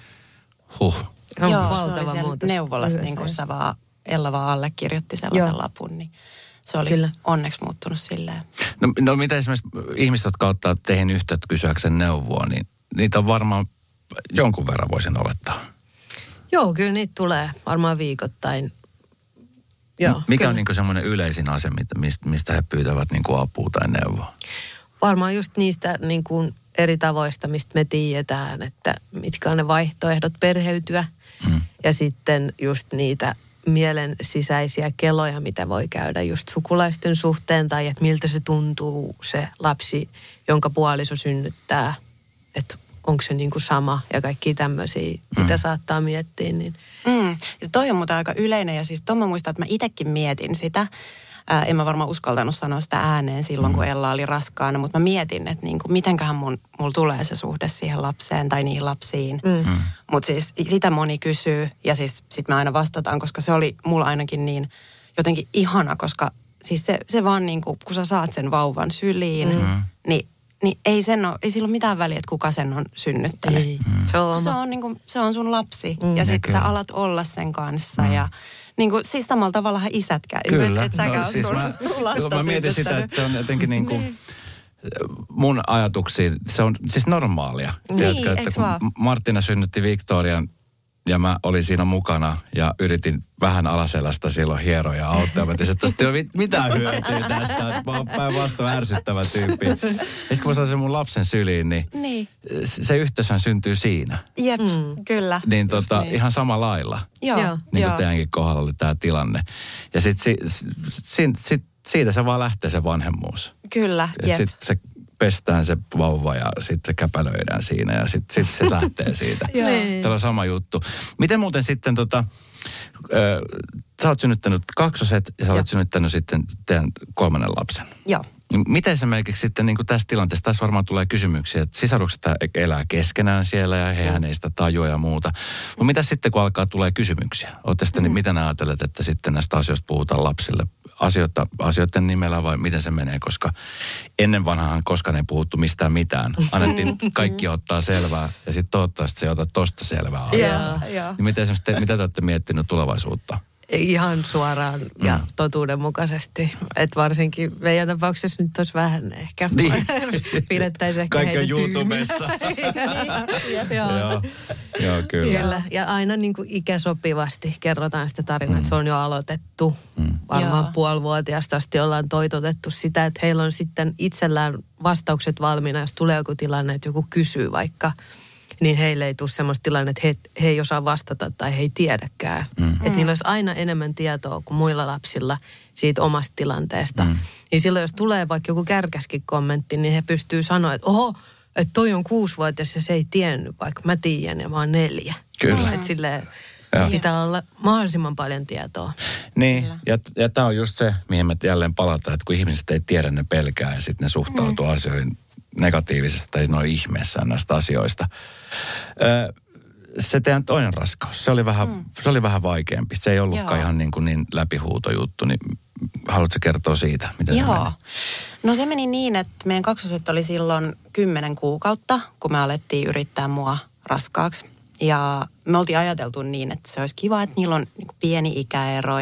Joo, valtava se oli muutos. neuvolassa, niin kuin Ella vaan allekirjoitti sellaisen lapun, niin se oli onneksi muuttunut silleen. No mitä esimerkiksi ihmiset, jotka ottaa teihin yhteyttä kysyäkseen neuvoa, niin niitä on varmaan jonkun verran voisin olettaa. Joo, kyllä niitä tulee varmaan viikoittain. Joo, mikä on niin semmoinen yleisin ase, mistä he pyytävät niin kuin apua tai neuvoa? Varmaan just niistä niin kuin eri tavoista, mistä me tiedetään, että mitkä on ne vaihtoehdot perheytyä. Ja sitten just niitä mielen sisäisiä keloja, mitä voi käydä just sukulaisten suhteen tai että miltä se tuntuu se lapsi, jonka puoliso synnyttää. Että onko se niin kuin sama ja kaikki tämmöisiä, mitä saattaa miettiä. Niin. Ja toi on muuten aika yleinen ja siis tuon mä muistan, että mä itsekin mietin sitä. En mä varmaan uskaltanut sanoa sitä ääneen silloin, kun Ella oli raskaana, mutta mä mietin, että niin kuin, mitenköhän mulla tulee se suhde siihen lapseen tai niihin lapsiin. Mutta siis sitä moni kysyy ja siis sit me aina vastataan, koska se oli mulla ainakin niin jotenkin ihana, koska siis se vaan niin kuin, kun sä saat sen vauvan syliin, niin ei sillä ole mitään väliä, että kuka sen on synnyttänyt. Se on sun lapsi ja sit sä alat olla sen kanssa ja niin kuin, siis samalla tavallahan isätkään. Kyllä. Että säkään siis sun lasta mä mietin sitä, että se on jotenkin niin kuin mun ajatuksiin, se on siis normaalia. Tiedätkö, että kun Martina synnytti Victorian ja mä olin siinä mukana ja yritin vähän alaselästä silloin hieroja ja auttaa. Mä tiesin, että tästä ei ole mitään hyötyä tästä. Mä oon päinvastoin ärsyttävä tyyppi. Ja sitten kun mä sain sen mun lapsen syliin, niin se yhteyshän syntyy siinä. Jep, kyllä. Niin ihan samalla lailla. Joo. Niin kuin teidänkin kohdalla oli tämä tilanne. Ja sitten siitä se vaan lähtee se vanhemmuus. Kyllä, jep. Sitten se pestään se vauva ja sitten se käpälöidään siinä ja sitten se lähtee siitä. Tämä on sama juttu. Miten muuten sitten sä oot synnyttänyt kaksoset ja sä olet synnyttänyt sitten teidän 3. lapsen. Joo. Miten esimerkiksi sitten niin kuin tässä tilanteessa, tässä varmaan tulee kysymyksiä, että sisarukset elää keskenään siellä ja hehän ei sitä tajua ja muuta. Mutta mitä sitten, kun alkaa tulee kysymyksiä? Olette sitten, miten ajattelet, että sitten näistä asioista puhutaan lapsille? Asioiden nimellä vai miten se menee? Koska ennen vanhaan koskaan ei puhuttu mistään mitään. Annettiin kaikki ottaa selvää ja sitten toivottavasti se ei ota tosta selvää. Niin mitä te olette miettinyt tulevaisuutta? Ihan suoraan ja totuudenmukaisesti. Että varsinkin meidän tapauksessa nyt olisi vähän ehkä. Niin. Pidettäisiin ehkä kaikki heitä on YouTubessa. Joo, kyllä. Ja aina niin kuin ikäsopivasti kerrotaan sitä tarinaa, että se on jo aloitettu. Varmaan puolivuotiaasta asti ollaan toitotettu sitä, että heillä on sitten itsellään vastaukset valmiina, jos tulee joku tilanne, että joku kysyy vaikka. Niin heille ei tule semmoista tilannetta, että he ei osaa vastata tai he ei tiedäkään. Että niillä olisi aina enemmän tietoa kuin muilla lapsilla siitä omasta tilanteesta. Niin silloin, jos tulee vaikka joku kärkäskin kommentti, niin he pystyy sanoa, että oho, että toi on 6-vuotias ja se ei tiennyt, vaikka mä tiedän ja mä oon 4. Kyllä. Että silleen pitää olla mahdollisimman paljon tietoa. Niin, ja tämä on just se, mihin me jälleen palataan, että kun ihmiset ei tiedä, ne pelkää ja sitten ne suhtautuu asioihin negatiivisesti tai noin ihmeessään näistä asioista. Se teidän toinen raskaus, se oli vähän vaikeampi. Se ei ollutkaan ihan niin läpihuutojuttu, niin haluatko kertoa siitä, miten se meni? No se meni niin, että meidän kaksoset oli silloin 10 kuukautta, kun me alettiin yrittää mua raskaaksi. Ja me oltiin ajateltu niin, että se olisi kiva, että niillä on niin kuin pieni ikäero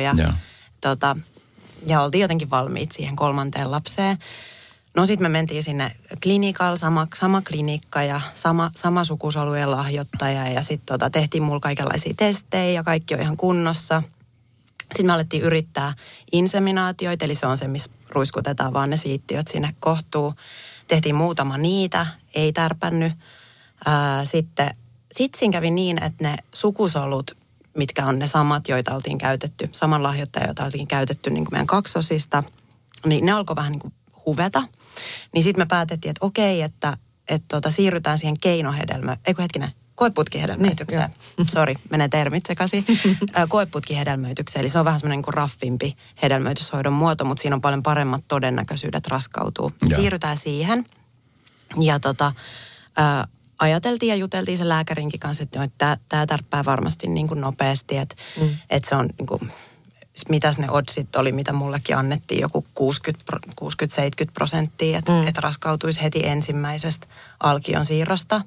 ja oltiin jotenkin valmiit siihen 3. lapseen. No sitten me mentiin sinne klinikalla, sama klinikka ja sama sukusolujen lahjoittaja ja sitten tehtiin mulla kaikenlaisia testejä ja kaikki on ihan kunnossa. Sitten me alettiin yrittää inseminaatioita, eli se on se, missä ruiskutetaan vaan ne siittiöt sinne kohtuun. Tehtiin muutama niitä, ei tärpännyt. Sitten siinä kävi niin, että ne sukusolut, mitkä on ne samat, joita oltiin käytetty, saman lahjoittaja, joita oltiin käytetty niin kuin meidän kaksosista, niin ne alkoi vähän niin kuin huveta. Niin sitten me päätettiin, että okei, että siirrytään siihen koeputkihedelmöitykseen. Sori, menee termit sekaisin. Koeputkihedelmöitykseen, eli se on vähän semmoinen niin kuin raffimpi hedelmöityshoidon muoto, mutta siinä on paljon paremmat todennäköisyydet raskautuu. Siirrytään siihen. Ja ajateltiin ja juteltiin sen lääkärinkin kanssa, että tämä tärppää varmasti niin kuin nopeasti, että se on niin kuin, mitäs ne oddsit oli, mitä mullekin annettiin, joku 60-70%, että raskautuisi heti ensimmäisestä alkion siirrosta.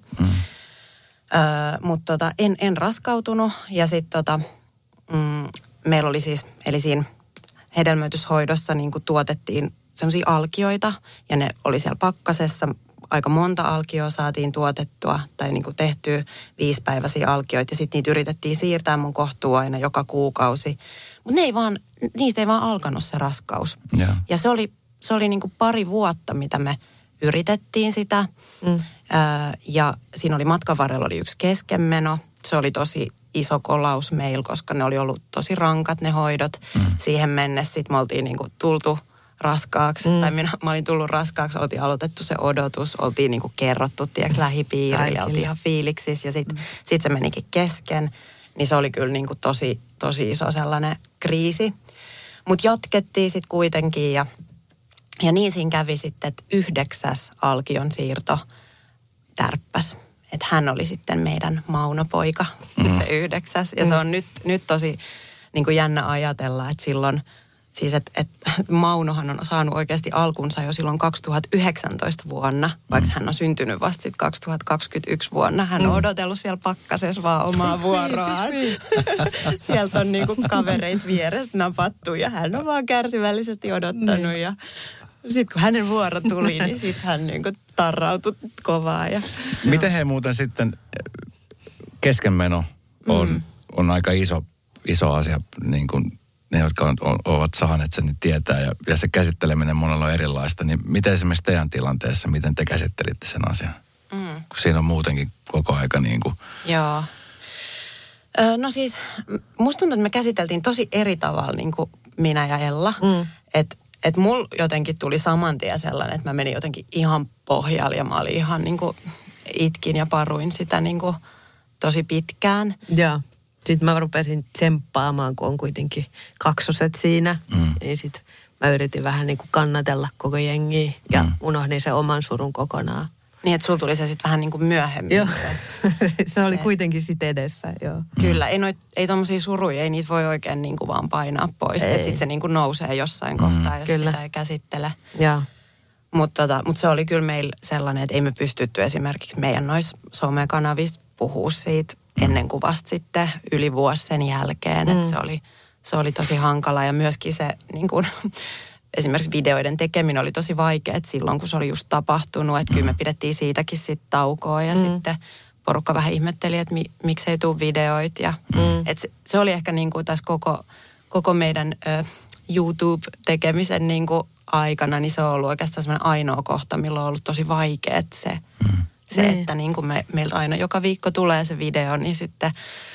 Mutta en raskautunut ja sitten meillä oli siis, eli siinä hedelmöityshoidossa niin kuin tuotettiin semmoisia alkioita ja ne oli siellä pakkasessa. Aika monta alkioa saatiin tuotettua tai niin kuin tehtyä 5-päiväisiä alkioita ja sitten niitä yritettiin siirtää mun kohtuun aina joka kuukausi. Mutta niistä ei vaan alkanut se raskaus. Ja se oli niin kuin 2 vuotta, mitä me yritettiin sitä. Ja siinä oli matkan varrella oli yksi keskenmeno. Se oli tosi iso kolaus meillä, koska ne oli ollut tosi rankat ne hoidot. Siihen mennessä sitten me oltiin niin kuin tultu raskaaksi. Tai mä olin tullut raskaaksi, oltiin aloitettu se odotus, oltiin niinku kerrottu, tiedätkö, lähipiirille, oltiin ihan fiiliksissä ja sit se menikin kesken. Niin se oli kyllä niinku tosi iso sellainen kriisi. Mutta jatkettiin sitten kuitenkin ja niin siinä kävi sitten, että 9. Alkion siirto tärppäs. Että hän oli sitten meidän Mauno-poika, se 9. Ja se on nyt tosi niin kuin jännä ajatella, että silloin, siis että Maunohan on saanut oikeasti alkunsa jo silloin 2019 vuonna, vaikka hän on syntynyt vasta sitten 2021 vuonna. Hän on odotellut siellä pakkasessa vaan omaa vuoroaan. Sieltä on niin kuin kavereit vierestä napattu ja hän on vaan kärsivällisesti odottanut ja sitten kun hänen vuoro tuli, niin sitten hän niin kuin tarrautui kovaa. Miten he muuten sitten, keskenmeno on aika iso asia, niin kuin ne, jotka ovat saaneet sen, niin tietää. Ja se käsitteleminen monella on erilaista. Niin miten esimerkiksi teidän tilanteessa, miten te käsittelitte sen asian? Kun siinä on muutenkin koko aika niin kuin... Joo. No siis, musta tuntuu, että me käsiteltiin tosi eri tavalla niin kuin minä ja Ella. Että mulla jotenkin tuli saman tien sellainen, että mä menin jotenkin ihan pohjalle ja mä olin ihan niin kuin itkin ja paruin sitä niin kuin tosi pitkään. Joo. Sitten mä rupesin tsemppaamaan, kun on kuitenkin kaksoset siinä. Niin sitten mä yritin vähän niin kuin kannatella koko jengiä ja unohdin sen oman surun kokonaan. Niin, että sulla tuli se sitten vähän niin kuin myöhemmin. Joo, se oli kuitenkin sitten edessä, joo. Kyllä, ei tommosia suruja, ei niitä voi oikein niin kuin vaan painaa pois. Että sitten se niin kuin nousee jossain kohtaa, jos sitä ei käsittele. Joo. Mutta se oli kyllä meillä sellainen, että ei me pystytty esimerkiksi meidän noissa somekanavissa puhua siitä ennen kuin vasta sitten yli vuosi sen jälkeen. Että se oli tosi hankala ja myöskin se niin kuin, esimerkiksi videoiden tekeminen oli tosi vaikea silloin, kun se oli just tapahtunut. Että kyllä me pidettiin siitäkin sitten taukoa ja sitten porukka vähän ihmetteli, että miksei tule videoita. Ja, että se oli ehkä niin kuin tässä koko meidän YouTube-tekemisen niin kuin aikana, niin se on ollut oikeastaan semmoinen ainoa kohta, milloin on ollut tosi vaikea se että niin kuin meiltä aina joka viikko tulee se video, niin sitten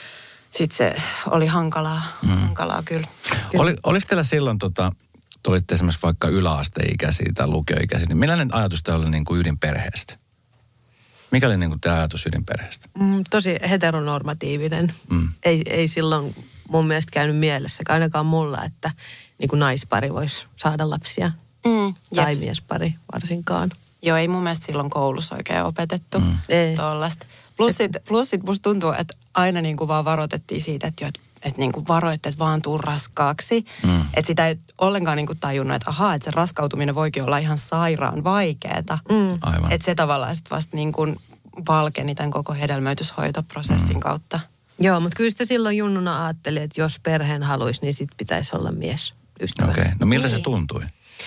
se oli hankalaa kyllä. Oliko teillä silloin, tulitte esimerkiksi vaikka yläasteikäisiä tai lukioikäisiä, niin millainen ajatus teillä oli niin kuin ydinperheestä? Mikä oli niin kuin tämä ajatus ydinperheestä? Tosi heteronormatiivinen. Ei silloin mun mielestä käynyt mielessä, ainakaan mulla, että niin kuin naispari voisi saada lapsia. Tai miespari varsinkaan. Joo, ei mun mielestä silloin koulussa oikein opetettu tuollaista. Plus musta tuntuu, että aina niin kuin vaan varoitettiin siitä, että niin kuin varoitte, että vaan tuu raskaaksi. Että sitä ei ollenkaan niin kuin tajunnut, että että se raskautuminen voikin olla ihan sairaan vaikeeta. Aivan. Että se tavallaan sitten vasta niin kuin valkeni tämän koko hedelmöityshoitoprosessin kautta. Joo, mutta kyllä sitä silloin junnuna ajattelin, että jos perheen haluaisi, niin sitten pitäisi olla mies ystävä. Okei. No miltä se tuntui?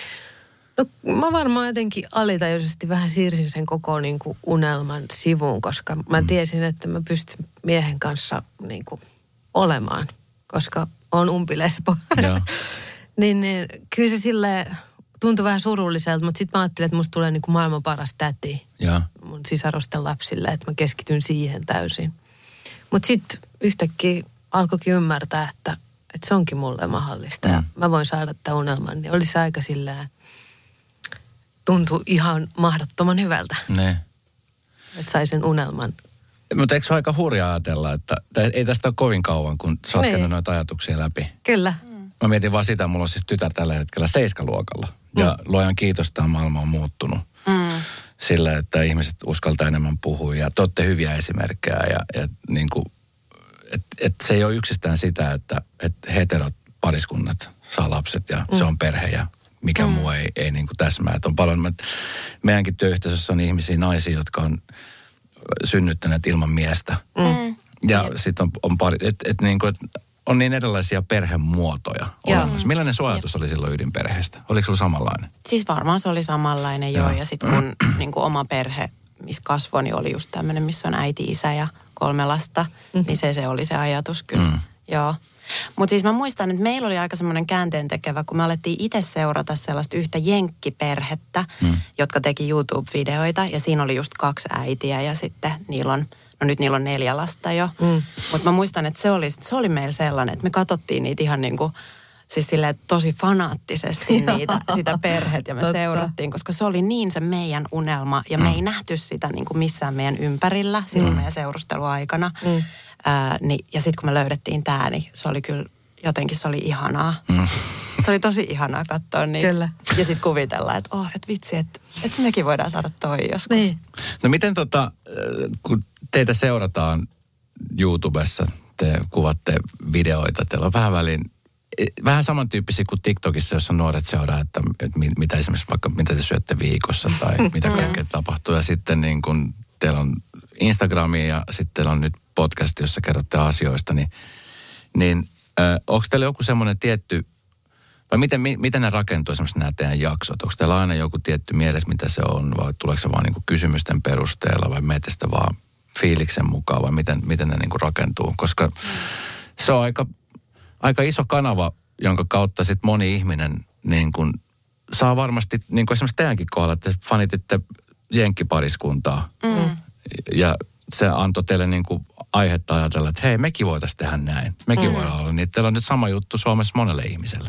No mä varmaan jotenkin alitajuisesti vähän siirsin sen koko niin kuin unelman sivuun, koska mä tiesin, että mä pystyn miehen kanssa niin kuin olemaan, koska on umpilesbo. niin kyllä se silleen tuntui vähän surulliselta, mutta sitten mä ajattelin, että musta tulee niin kuin maailman paras täti mun sisarusten lapsille, että mä keskityn siihen täysin. Mutta sitten yhtäkkiä alkoikin ymmärtää, että se onkin mulle mahdollista ja mä voin saada tämän unelman. Niin oli se aika silleen, tuntui ihan mahdottoman hyvältä. Ne. Että sai sen unelman. Mutta eikö se ole aika hurjaa ajatella, että ei tästä ole kovin kauan, kun sä oot käynyt noita ajatuksia läpi? Kyllä. Mä mietin vaan sitä, mulla on siis tytär tällä hetkellä 7-luokalla. Ja luojan kiitos, tämä maailma on muuttunut. Sillä, että ihmiset uskaltaa enemmän puhua ja te olette hyviä esimerkkejä. Ja niin kuin, että se ei ole yksistään sitä, että heterot pariskunnat saa lapset ja se on perhe ja mikä muu ei niin kuin täsmää. Että on paljon, meidänkin työyhteisössä on ihmisiä, naisia, jotka on synnyttäneet ilman miestä. Ja sitten on pari, että niin kuin, on niin erilaisia perhemuotoja olemassa. Millainen sun ajatus oli silloin ydinperheestä? Oliko sulla samanlainen? Siis varmaan se oli samanlainen, joo. Ja sitten kun niin kuin oma perhe, missä kasvoi, niin oli just tämmöinen, missä on äiti, isä ja 3 lasta. Niin se oli se ajatus kyllä, joo. Mutta siis mä muistan, että meillä oli aika semmoinen käänteentekevä, kun me alettiin itse seurata sellaista yhtä jenkkiperhettä, jotka teki YouTube-videoita. Ja siinä oli just 2 äitiä ja sitten nyt niillä on 4 lasta jo. Mutta mä muistan, että se oli meillä sellainen, että me katsottiin niitä ihan niin kuin siis silleen tosi fanaattisesti sitä perhettä ja me seurattiin, koska se oli niin se meidän unelma ja me ei nähty sitä niin kuin missään meidän ympärillä silloin meidän seurusteluaikana. Ja sitten kun me löydettiin tämä, niin se oli kyllä jotenkin se oli ihanaa. Se oli tosi ihanaa katsoa niitä. Kyllä. Ja sitten kuvitella, että vitsi, että mekin voidaan saada toi joskus. Niin. No miten kun teitä seurataan YouTubessa, te kuvatte videoita, teillä on vähän samantyyppisiä kuin TikTokissa, jossa nuoret seuraa, että mitä esimerkiksi vaikka mitä te syötte viikossa tai mitä kaikkea tapahtuu. Ja sitten niin kun teillä on Instagramia ja sitten teillä on nyt podcast, jossa kerrotte asioista, niin onko teillä joku semmoinen tietty, vai miten ne rakentuu esimerkiksi nämä teidän jaksot? Onko teillä aina joku tietty mielessä, mitä se on, vai tuleeko se vaan niin kuin kysymysten perusteella, vai menette sitä vaan fiiliksen mukaan, vai miten ne niin kuin rakentuu? Koska se on aika iso kanava, jonka kautta sitten moni ihminen niin kuin saa varmasti, niin kuin esimerkiksi teidänkin kohdalla, että fanititte jenkkipariskuntaa. Ja se antoi teille niin kuin aihetta ajatella, että hei, mekin voitaisiin tehdä näin. Mekin voidaan olla. Niin teillä on nyt sama juttu Suomessa monelle ihmiselle.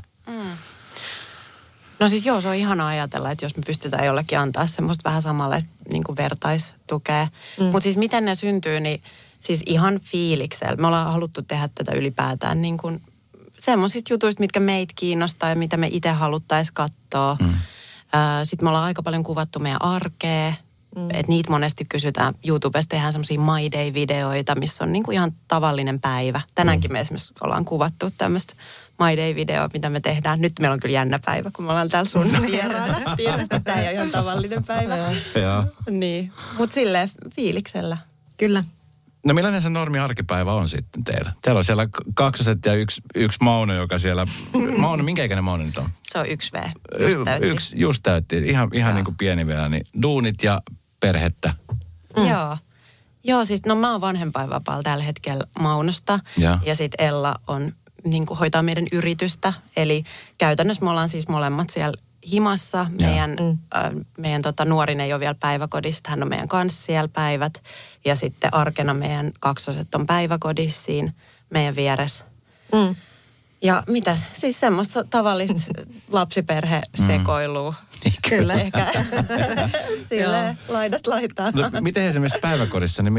No siis joo, se on ihanaa ajatella, että jos me pystytään jollekin antaa semmoista vähän samanlaista niin kuin vertaistukea. Mutta siis miten ne syntyy, niin siis ihan fiiliksellä. Me ollaan haluttu tehdä tätä ylipäätään niin kuin semmoisista jutuista, mitkä meitä kiinnostaa ja mitä me itse haluttaisiin katsoa. Sitten me ollaan aika paljon kuvattu meidän arkea. Että niitä monesti kysytään. YouTubesta tehdään semmoisia My Day-videoita, missä on niinku ihan tavallinen päivä. Tänäänkin me esimerkiksi ollaan kuvattu tämmöistä My Day-videoa, mitä me tehdään. Nyt meillä on kyllä jännä päivä, kun me ollaan täällä sun vieraana. Tietysti tämä ei ole ihan tavallinen päivä. Niin, mutta silleen fiiliksellä. Kyllä. No millainen se normi arkipäivä on sitten teillä? Teillä on siellä kaksoset ja yksi Mauno, joka siellä... Mauno, minkä ikäinen Mauno nyt on? Se on 1V, just täytti. Just täytti, ihan niin kuin pieni vielä, niin duunit ja perhettä. Joo, siis no mä oon vanhempainvapaalla tällä hetkellä Maunosta. Ja sitten Ella on, niin kuin hoitaa meidän yritystä. Eli käytännössä me ollaan siis molemmat siellä himassa. Meidän nuorin ei ole vielä päiväkodissa, hän on meidän kanssa siellä päivät. Ja sitten arkena meidän kaksoset on päiväkodissa siinä meidän vieressä. Ja mitäs? Siis semmoista tavallista lapsiperhesekoilua. Kyllä. Ehkä silleen laidasta laitaan. No, miten esimerkiksi päiväkodissa, niin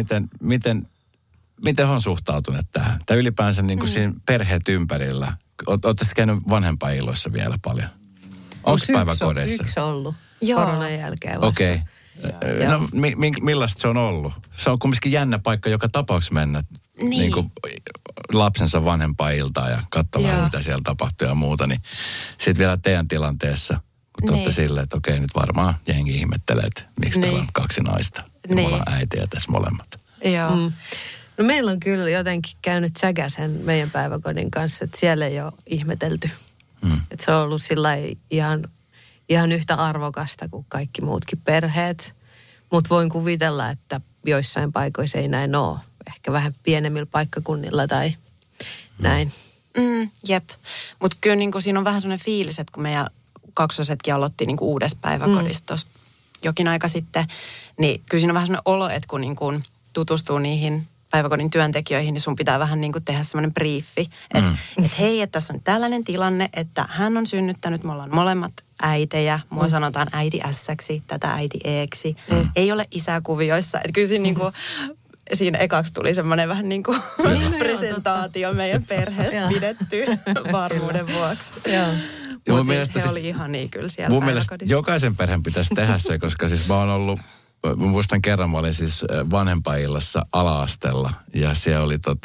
miten on suhtautuneet tähän? Tai ylipäänsä niin kuin siinä perheet ympärillä. Oletteko käynyt vanhempainilloissa vielä paljon? Onko päiväkodeissa? Yksi ollut koronan jälkeen vasta. Okei. No millaista se on ollut? Se on kumminkin jännä paikka joka tapauksessa mennä niin kuin lapsensa vanhempainiltaan ja katsomaan, mitä siellä tapahtuu ja muuta. Niin sitten vielä teidän tilanteessa, kun te olette silleen, että okei, nyt varmaan jengi ihmettelee, että miksi teillä on 2 naista. Ja me ollaan äitejä tässä molemmat. Joo. No meillä on kyllä jotenkin käynyt säkäsen meidän päiväkodin kanssa, että siellä ei ole ihmetelty. Että se on ollut sillai ihan yhtä arvokasta kuin kaikki muutkin perheet. Mutta voin kuvitella, että joissain paikoissa ei näin ole. Ehkä vähän pienemmillä paikkakunnilla tai näin. Jep. Mutta kyllä niin siinä on vähän sellainen fiilis, että kun meidän kaksosetkin aloitti niin uudessa päiväkodissa tuossa jokin aika sitten, niin kyllä siinä on vähän sellainen olo, että kun niin tutustuu niihin päiväkodin työntekijöihin, niin sun pitää vähän niin kuin tehdä semmoinen briefi. Että hei, että tässä on tällainen tilanne, että hän on synnyttänyt, me ollaan molemmat äitejä. Mua sanotaan äiti S:ksi, tätä äiti E:ksi. Ei ole isäkuvioissa. Että kyllä siinä ekaksi tuli semmoinen vähän niin kuin presentaatio meidän perheestä pidetty varmuuden vuoksi. Mutta siis he oli ihania kyllä siellä mun mielestä jokaisen perheen pitäisi tehdä se, koska siis mä oon ollut, mä muistan kerran, mä olin siis vanhempainillassa ala-asteella ja se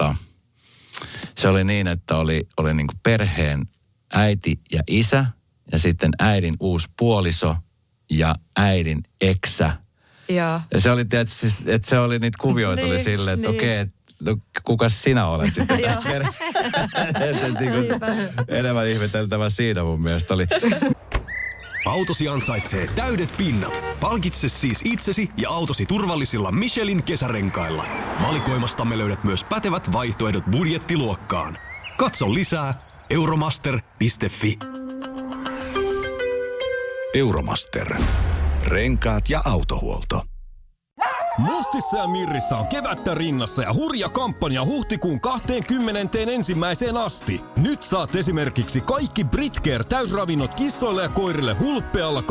oli niin, että oli niin kuin perheen äiti ja isä ja sitten äidin uusi puoliso ja äidin eksä. Ja se oli, tietysti, että se oli niitä kuvioita oli silleen, että okei, no kukas sinä olet sitten tästä enemmän ihmeteltävä siinä mun mielestä oli. Autosi ansaitsee täydet pinnat. Palkitse siis itsesi ja autosi turvallisilla Michelin kesärenkailla. Valikoimastamme löydät myös pätevät vaihtoehdot budjettiluokkaan. Katso lisää euromaster.fi. Euromaster. Renkaat ja autohuolto. Mustissa ja Mirrissä on kevättä rinnassa ja hurja kampanja huhtikuun 21. asti. Nyt saat esimerkiksi kaikki Britcare täysravinnot kissoille ja koirille hulppealla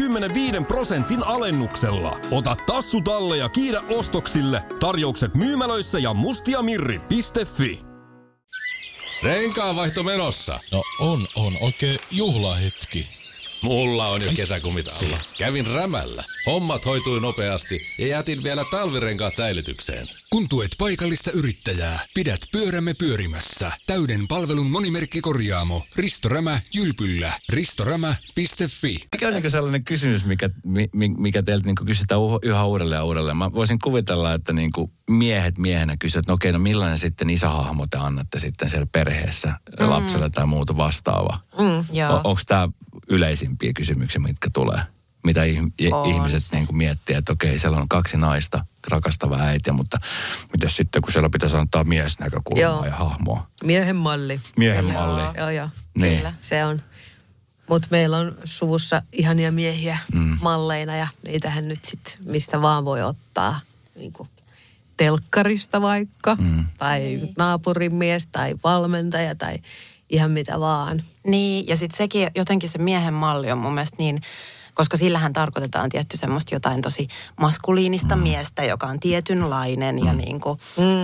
25% alennuksella. Ota tassu talle ja kiidä ostoksille. Tarjoukset myymälöissä ja mustiamirri.fi. Renkaanvaihto menossa. No on. Oikein juhlahetki. Mulla on jo kesäkumit alla. Kävin Rämällä. Hommat hoitui nopeasti ja jätin vielä talvirenkaat säilytykseen. Kun tuet paikallista yrittäjää, pidät pyörämme pyörimässä. Täyden palvelun monimerkkikorjaamo. Risto Rämä Jylpyllä. ristorämä.fi. Mikä on niin sellainen kysymys, mikä teiltä niin kysytään yhä uudelleen ja uudelleen? Mä voisin kuvitella, että niin miehet miehenä kysyvät, että no okei, no millainen sitten isähahmo te annatte sitten siellä perheessä lapselle tai muuta vastaavaa? Onko tämä yleisimpiä kysymyksiä, mitkä tulee? Mitä ihmiset niin kuin miettii, että okei, siellä on 2 naista, rakastavaa äitiä, mutta mitäs sitten, kun siellä pitäisi antaa miesnäkökulmaa ja hahmoa? Miehen malli. Joo. Niin. Se on. Mutta meillä on suvussa ihania miehiä malleina ja niitähän nyt sitten mistä vaan voi ottaa. Niin kuin telkkarista vaikka, tai naapurin mies, tai valmentaja, tai ihan mitä vaan. Niin, ja sitten sekin, jotenkin se miehen malli on mun mielestä niin, koska sillähän tarkoitetaan tietty semmoista jotain tosi maskuliinista miestä, joka on tietynlainen ja niin kuin,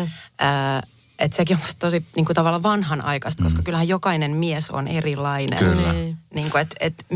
että sekin on musta tosi niin kuin tavallaan vanhanaikaista, koska kyllähän jokainen mies on erilainen. Kyllä. Niin kuin,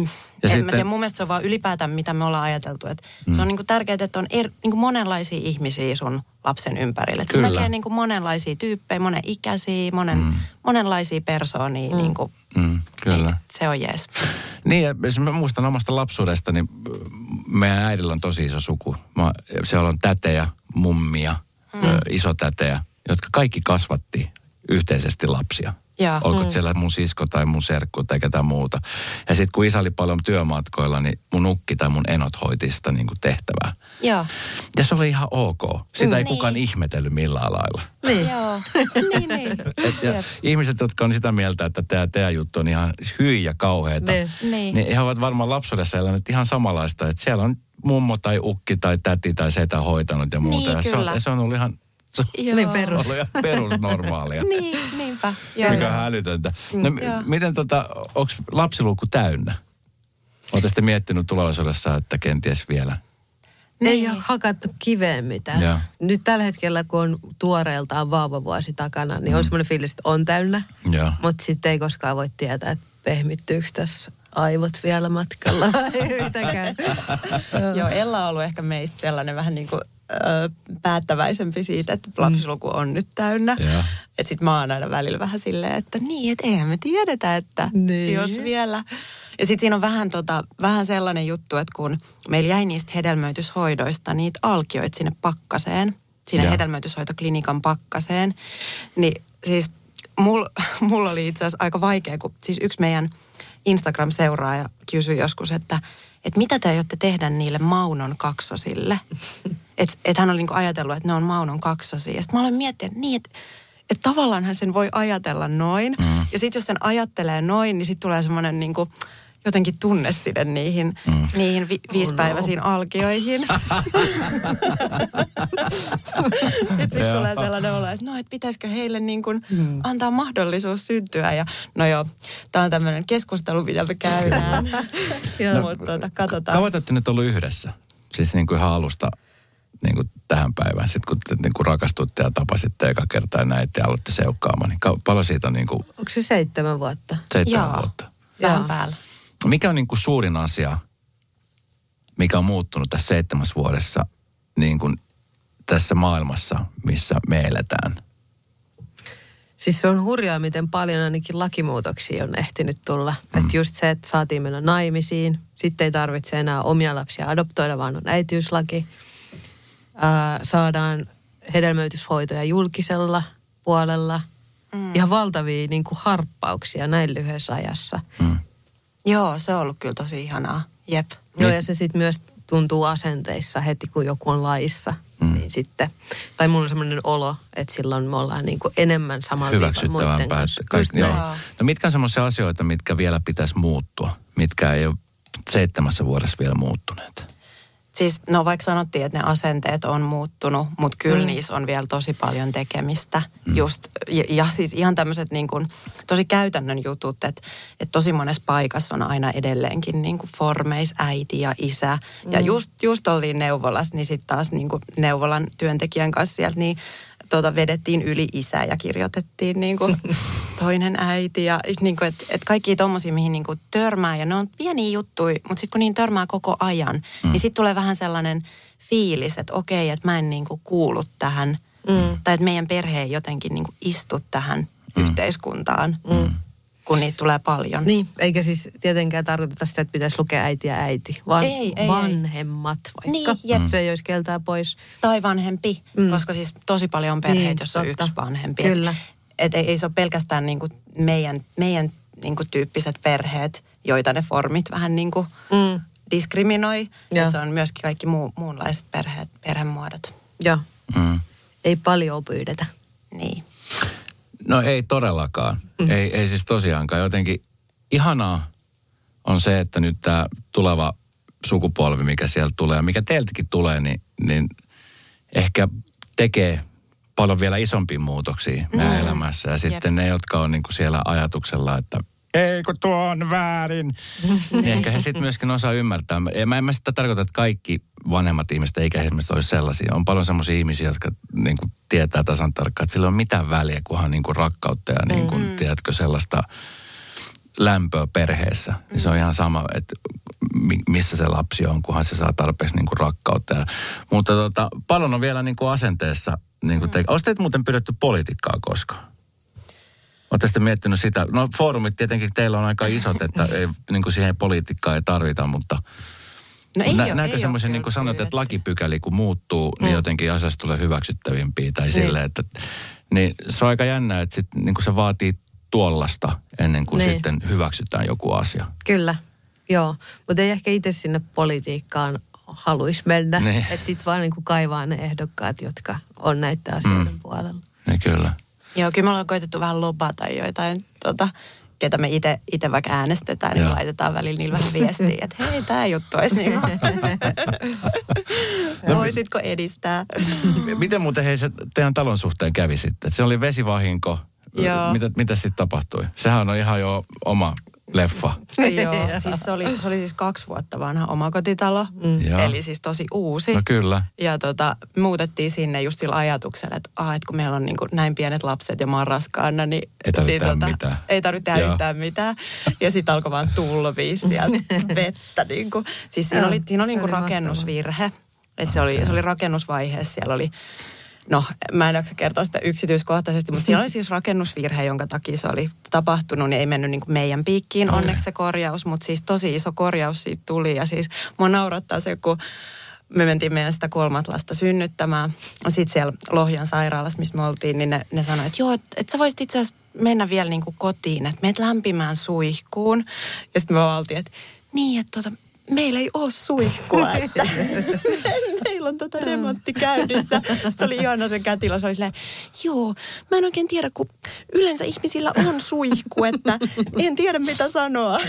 mä tiedä, mun mielestä se on vaan ylipäätään, mitä me ollaan ajateltu, että se on niin kuin tärkeää, että on niin kuin monenlaisia ihmisiä sun lapsen ympärille. Että se näkee niin kuin monenlaisia tyyppejä, monenikäisiä, monenlaisia persoonia. Niin kuin, kyllä. Niin, se on jees. Niin, ja mä muistan omasta lapsuudestani, meidän äidillä on tosi iso suku. Siellä on tätejä, mummia, isotätejä, jotka kaikki kasvatti yhteisesti lapsia. Olko siellä mun sisko tai mun serkku tai ketään muuta. Ja sitten kun isä oli paljon työmatkoilla, niin mun ukki tai mun enot hoiti sitä niin kuin tehtävää. Joo. Ja se oli ihan ok. Sitä ei kukaan ihmetellyt millään lailla. Niin. Joo. niin. Ihmiset, jotka on sitä mieltä, että tämä juttu on ihan hyi ja kauheata, niin he ovat varmaan lapsuudessa eläneet ihan samanlaista. Että siellä on mummo tai ukki tai täti tai setä hoitanut ja muuta. Niin, ja se on ollut ihan... Niin perus. Perusnormaalia. Niinpä. Mikä on älytöntä. No, miten onko lapsiluku täynnä? Oletko sitten miettinyt tulevaisuudessa, että kenties vielä? Ei ole hakattu kiveen mitään. Ja. Nyt tällä hetkellä, kun on tuoreeltaan vauvavuosi takana, niin on semmoinen fiilis, että on täynnä. Mutta sitten ei koskaan voi tietää, että pehmittyykö tässä aivot vielä matkalla vai mitäkään. Joo, Ella on ollut ehkä meistä sellainen vähän niin kuin päättäväisempi siitä, että lapsiluku on nyt täynnä. Että sit mä oon aina välillä vähän silleen, että niin, että eihän me tiedetä, että jos vielä. Ja sit siinä on vähän sellainen juttu, että kun meillä jäi niistä hedelmöityshoidoista niitä alkioita sinne pakkaseen, sinne hedelmöityshoitoklinikan pakkaseen, niin siis mulla oli itse asiassa aika vaikea, kun siis yksi meidän Instagram-seuraaja kysyi joskus, että mitä te aiotte tehdä niille Maunon kaksosille? Että hän oli niinku ajatellut, että ne on Maunon kaksosia. Ja sitten mä aloin miettiä, että tavallaan sen voi ajatella noin. Ja sitten jos sen ajattelee noin, niin sitten tulee semmoinen niinku jotenkin tunneside niihin 5-päiväisiin alkioihin. Sitten tulee sellainen olo, että että pitäisikö heille niin kuin antaa mahdollisuus syntyä. Ja no joo, tämä on tämmöinen keskustelu, mitä me käydään. Mutta katsotaan. Kauan olette nyt ollut yhdessä? Siis niin kuin ihan alusta niin kuin tähän päivään. Sitten kun te niin kuin rakastutte ja tapasitte eka kertaa ja näitte ja aloitte seukkaamaan, niin paljon siitä on niin kuin... Onko se 7 vuotta? 7 vuotta. Vähän päällä. Mikä on niin kuin suurin asia, mikä on muuttunut tässä 7 vuodessa niin kuin tässä maailmassa, missä me eletään? Siis se on hurjaa, miten paljon ainakin lakimuutoksia on ehtinyt tulla. Että just se, että saatiin mennä naimisiin. Sitten ei tarvitse enää omia lapsia adoptoida, vaan on äitiyslaki. Saadaan hedelmöityshoitoja julkisella puolella. Ihan valtavia niin kuin harppauksia näin lyhyessä ajassa. Joo, se on ollut kyllä tosi ihanaa. Jep. Joo, ja se sitten myös tuntuu asenteissa heti, kun joku on laissa. Niin sitten, tai mulla on semmoinen olo, että silloin me ollaan niin kuin enemmän samalla viikolla muiden kanssa. No mitkä on semmoisia asioita, mitkä vielä pitäisi muuttua? Mitkä ei ole 7 vuodessa vielä muuttuneet? Siis no vaikka sanottiin, että ne asenteet on muuttunut, mutta kyllä niissä on vielä tosi paljon tekemistä. Just, ja siis ihan tämmöiset niin kuin tosi käytännön jutut, että tosi monessa paikassa on aina edelleenkin niin kuin formeis äiti ja isä. Ja just oltiin neuvolassa, niin sitten taas niin kuin neuvolan työntekijän kanssa sieltä, niin vedettiin yli isä ja kirjoitettiin niin kuin toinen äiti. Ja niin kuin, että kaikkia tommosia, mihin niin kuin törmää. Ja ne on pieniä juttuja, mutta sitten kun niin törmää koko ajan, niin sitten tulee vähän sellainen fiilis, että okei, että mä en niin kuin kuulu tähän. Tai että meidän perhe ei jotenkin niin kuin istu tähän yhteiskuntaan, kun niitä tulee paljon. Niin, eikä siis tietenkään tarkoiteta sitä, että pitäisi lukea äiti ja äiti, vaan vanhemmat vaikka. Niin, se ei olisi keltää pois. Tai vanhempi, koska siis tosi paljon on perheitä, jossa on yksi vanhempi. Kyllä. Että ei se ole pelkästään niinku meidän niinku tyyppiset perheet, joita ne formit vähän niinku diskriminoi. Että se on myöskin kaikki muunlaiset perhemuodot. Joo. Ei paljon pyydetä. Niin. No ei todellakaan. Ei siis tosiaankaan. Jotenkin ihanaa on se, että nyt tämä tuleva sukupolvi, mikä sieltä tulee, mikä teiltäkin tulee, niin ehkä tekee paljon vielä isompia muutoksia meidän elämässä. Ja sitten ne, jotka on niinku siellä ajatuksella, että ei kun tuo on väärin, niin ehkä he sitten myöskin osaa ymmärtää. Mä en sitä tarkoita, että kaikki vanhemmat ihmiset eikä esimerkiksi olisi sellaisia. On paljon sellaisia ihmisiä, jotka niinku tietää tasan tarkkaan, että sillä on mitään väliä, kunhan niinku rakkautta ja niinku, tiedätkö, sellaista lämpöä perheessä. Niin se on ihan sama, että missä se lapsi on, kunhan se saa tarpeeksi niinku rakkautta. Mutta paljon on vielä niinku asenteessa. Niinku Oletko teitä muuten pyydetty politiikkaa koskaan? Oletteko sitten miettinyt sitä? No foorumit tietenkin teillä on aika isot, että ei, niinku siihen politiikkaa ei tarvita, mutta näitä semmoisia, niin kuin sanoit, että lakipykäli kun muuttuu, niin jotenkin asiasta tulee hyväksyttävimpiä tai silleen, että niin se on aika jännä, että sit, niin kuin se vaatii tuollasta ennen kuin sitten hyväksytään joku asia. Kyllä, joo. Mutta ei ehkä itse sinne politiikkaan haluaisi mennä. Että sitten vaan niin kuin kaivaa ne ehdokkaat, jotka on näiden asioiden puolella. Niin kyllä. Joo, kyllä me ollaan koitettu vähän lobata joitain, ketä me itse vaikka äänestetään, niin laitetaan välillä niillä vähän viestiä, että hei, tämä juttu olisi niin voisitko edistää? Miten muuten teidän talon suhteen kävi sitten? Se oli vesivahinko. Mitä sitten tapahtui? Sehän on ihan jo oma leffa. Joo, siis se oli siis 2 vuotta vanha omakotitalo, eli siis tosi uusi. No kyllä. Ja muutettiin sinne just sillä ajatuksella, että kun meillä on niin kuin näin pienet lapset ja mä oon raskaana, niin ei tarvitse mitään. Ei tarvitse tehdä yhtään mitään. Ja sitten alkoi vaan tulvia sieltä vettä. Niin kuin. Siis siinä oli niin kuin rakennusvirhe. Että se oli rakennusvaiheessa, siellä oli... No, mä en jaksa kertoa sitä yksityiskohtaisesti, mutta siinä oli siis rakennusvirhe, jonka takia se oli tapahtunut, niin ei mennyt niin kuin meidän piikkiin onneksi se korjaus, mutta siis tosi iso korjaus siitä tuli. Ja siis mua naurattaa se, kun me mentiin meidän sitä 3. lasta synnyttämään. Sitten siellä Lohjan sairaalassa, missä me oltiin, niin ne sanoi, että joo, että sä voisit itse asiassa mennä vielä niin kuin kotiin, että meet lämpimään suihkuun. Ja sitten me oltiin, että niin, että meillä ei ole suihkua, että meillä on remontti käynnissä. Sitten oli ihana se kätilö, se oli silleen, joo, mä en oikein tiedä, kun yleensä ihmisillä on suihku, että en tiedä mitä sanoa.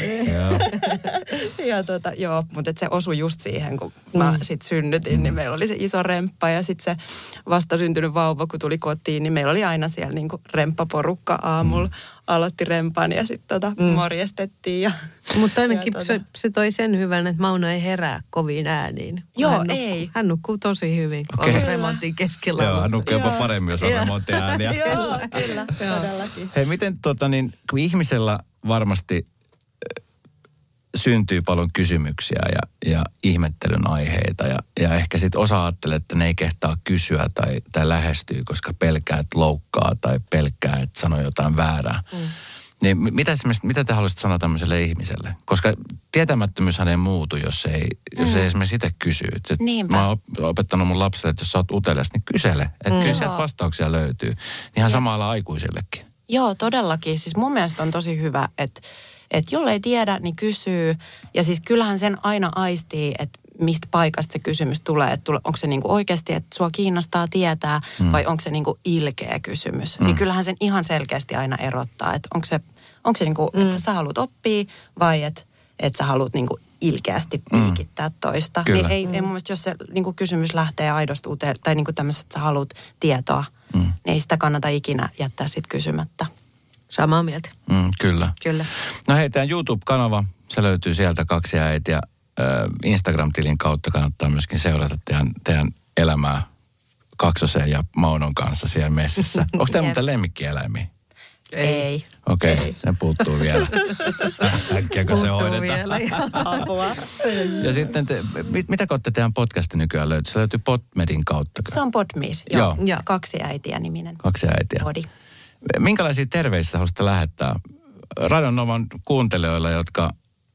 Ja mutta se osui just siihen, kun mä sitten synnytin, niin meillä oli se iso remppa ja sitten se vastasyntynyt vauva, kun tuli kotiin, niin meillä oli aina siellä niinku remppaporukka aamulla. Aloitti rempan ja sitten morjestettiin. Mutta ainakin se toi sen hyvän, että Mauno ei herää kovin ääniin. Joo, ei. Hän nukkuu tosi hyvin, kun on remontin keskellä. Joo, hän nukkuu jopa paremmin, jos on remontin ääniä. Joo, kyllä, todellakin. Hei, miten kun ihmisellä varmasti syntyy paljon kysymyksiä ja ihmettelyn aiheita ja ehkä sitten osa ajattelee, että ne ei kehtaa kysyä tai lähestyy, koska pelkää, että loukkaa tai pelkää, että sanoo jotain väärää. Niin mitä te haluaisitte sanoa tämmöiselle ihmiselle? Koska tietämättömyyshän ei muutu, jos ei esimerkiksi itse kysy. Mä oon opettanut mun lapsille, että jos sä oot utelias, niin kysele. Että kyllä sieltä vastauksia löytyy. Ihan samalla aikuisillekin. Joo, todellakin. Siis mun mielestä on tosi hyvä, että jollei tiedä, niin kysyy. Ja siis kyllähän sen aina aistii, että mistä paikasta se kysymys tulee. Että onko se niinku oikeasti, että sua kiinnostaa tietää, vai onko se niinku ilkeä kysymys. Niin kyllähän sen ihan selkeästi aina erottaa, että onko se niinku, että sä haluat oppia, vai että että sä haluat niinku ilkeästi piikittää toista. Kyllä. Niin ei mun mielestä, jos se niinku kysymys lähtee aidosta tai niinku tämmöisestä, että sä haluat tietoa, niin ei sitä kannata ikinä jättää sit kysymättä. Samaa mieltä. Kyllä. Kyllä. No hei, tämän YouTube-kanava, se löytyy sieltä 2 äitiä. Instagram-tilin kautta kannattaa myöskin seurata teidän elämää Kaksosen ja Maunon kanssa siellä messissä. Onko tämä muuten lemmikkieläimiä? Ei. Okei, se puuttuu vielä. Äkkiäkö se hoidetaan? Apua. Ja sitten, mitä kautta teidän podcasti nykyään löytyy? Se löytyy Podmedin kautta. Se on Podmis, joo. 2 äitiä niminen. 2 äitiä. Podi. Minkälaisia terveisiä haluaisitte lähettää Radionovan kuuntelijoilla, jotka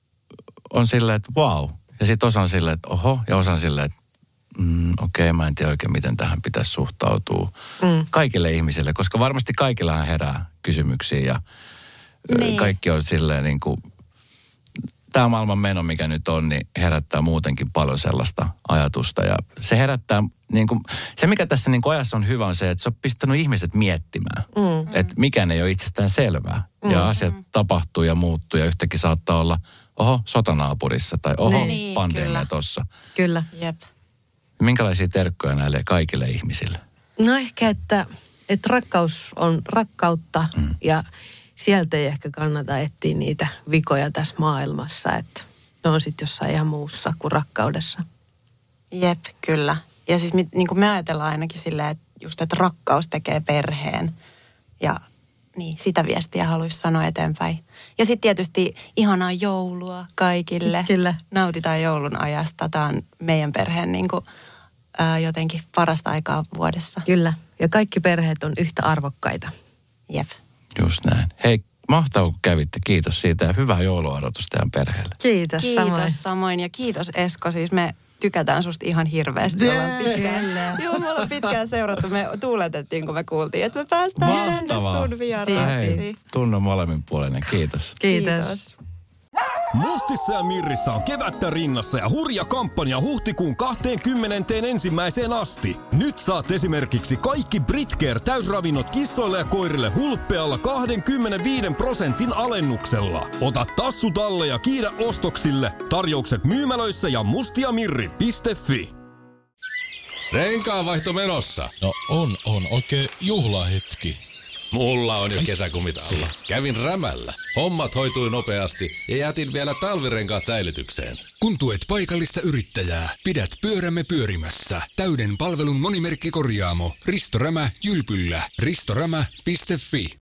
on silleen, että vau. Ja sitten osa on silleen, että oho, ja osa on silleen, että okei, mä en tiedä oikein, miten tähän pitäisi suhtautua. Kaikille ihmisille, koska varmasti kaikillahan herää kysymyksiä ja kaikki on silleen niin kuin, tämä maailman meno, mikä nyt on, niin herättää muutenkin paljon sellaista ajatusta. Ja se herättää, niin kuin, se mikä tässä niin kuin ajassa on hyvä on se, että se on pistänyt ihmiset miettimään. Että mikään ei ole itsestään selvää. Ja asiat tapahtuu ja muuttuu ja yhtäkkiä saattaa olla, oho, sotanaapurissa tai oho, pandemia tossa. Kyllä. Jep. Minkälaisia terkkoja näille kaikille ihmisille? No ehkä, että rakkaus on rakkautta ja sieltä ei ehkä kannata etsiä niitä vikoja tässä maailmassa, että ne on sitten jossain ihan muussa kuin rakkaudessa. Jep, kyllä. Ja siis niin kuin me ajatellaan ainakin silleen, että just, että rakkaus tekee perheen ja niin, sitä viestiä haluaisi sanoa eteenpäin. Ja sitten tietysti ihanaa joulua kaikille. Kyllä. Nautitaan joulun ajasta. Tämä on meidän perheen niin kuin, jotenkin parasta aikaa vuodessa. Kyllä. Ja kaikki perheet on yhtä arvokkaita. Jep. Just näin. Hei, mahtavaa kun kävitte. Kiitos siitä ja hyvää jouluodotusta teidän perheelle. Kiitos samoin. Ja kiitos Esko. Siis me tykätään susta ihan hirveästi. Me ollaan pitkään seurattu. Me tuuletettiin, kun me kuultiin, että me päästään tänne sun vieraaksi. Hei, tunnon molemminpuolinen. Kiitos. Kiitos. Mustissa ja Mirrissä on kevättä rinnassa ja hurja kampanja huhtikuun 21. asti. Nyt saat esimerkiksi kaikki Britcare täysravinnot kissoille ja koirille hulppealla 25% alennuksella. Ota tassu talle ja kiidä ostoksille. Tarjoukset myymälöissä ja mustiamirri.fi. Renkaanvaihto menossa. No on oikein juhlahetki. Mulla on jo kesäkumit alla. Kävin Rämällä. Hommat hoitui nopeasti ja jätin vielä talvirenkaat säilytykseen. Kun tuet paikallista yrittäjää, pidät pyörämme pyörimässä. Täyden palvelun monimerkkikorjaamo. Risto Rämä Jylpyllä. ristorämä.fi.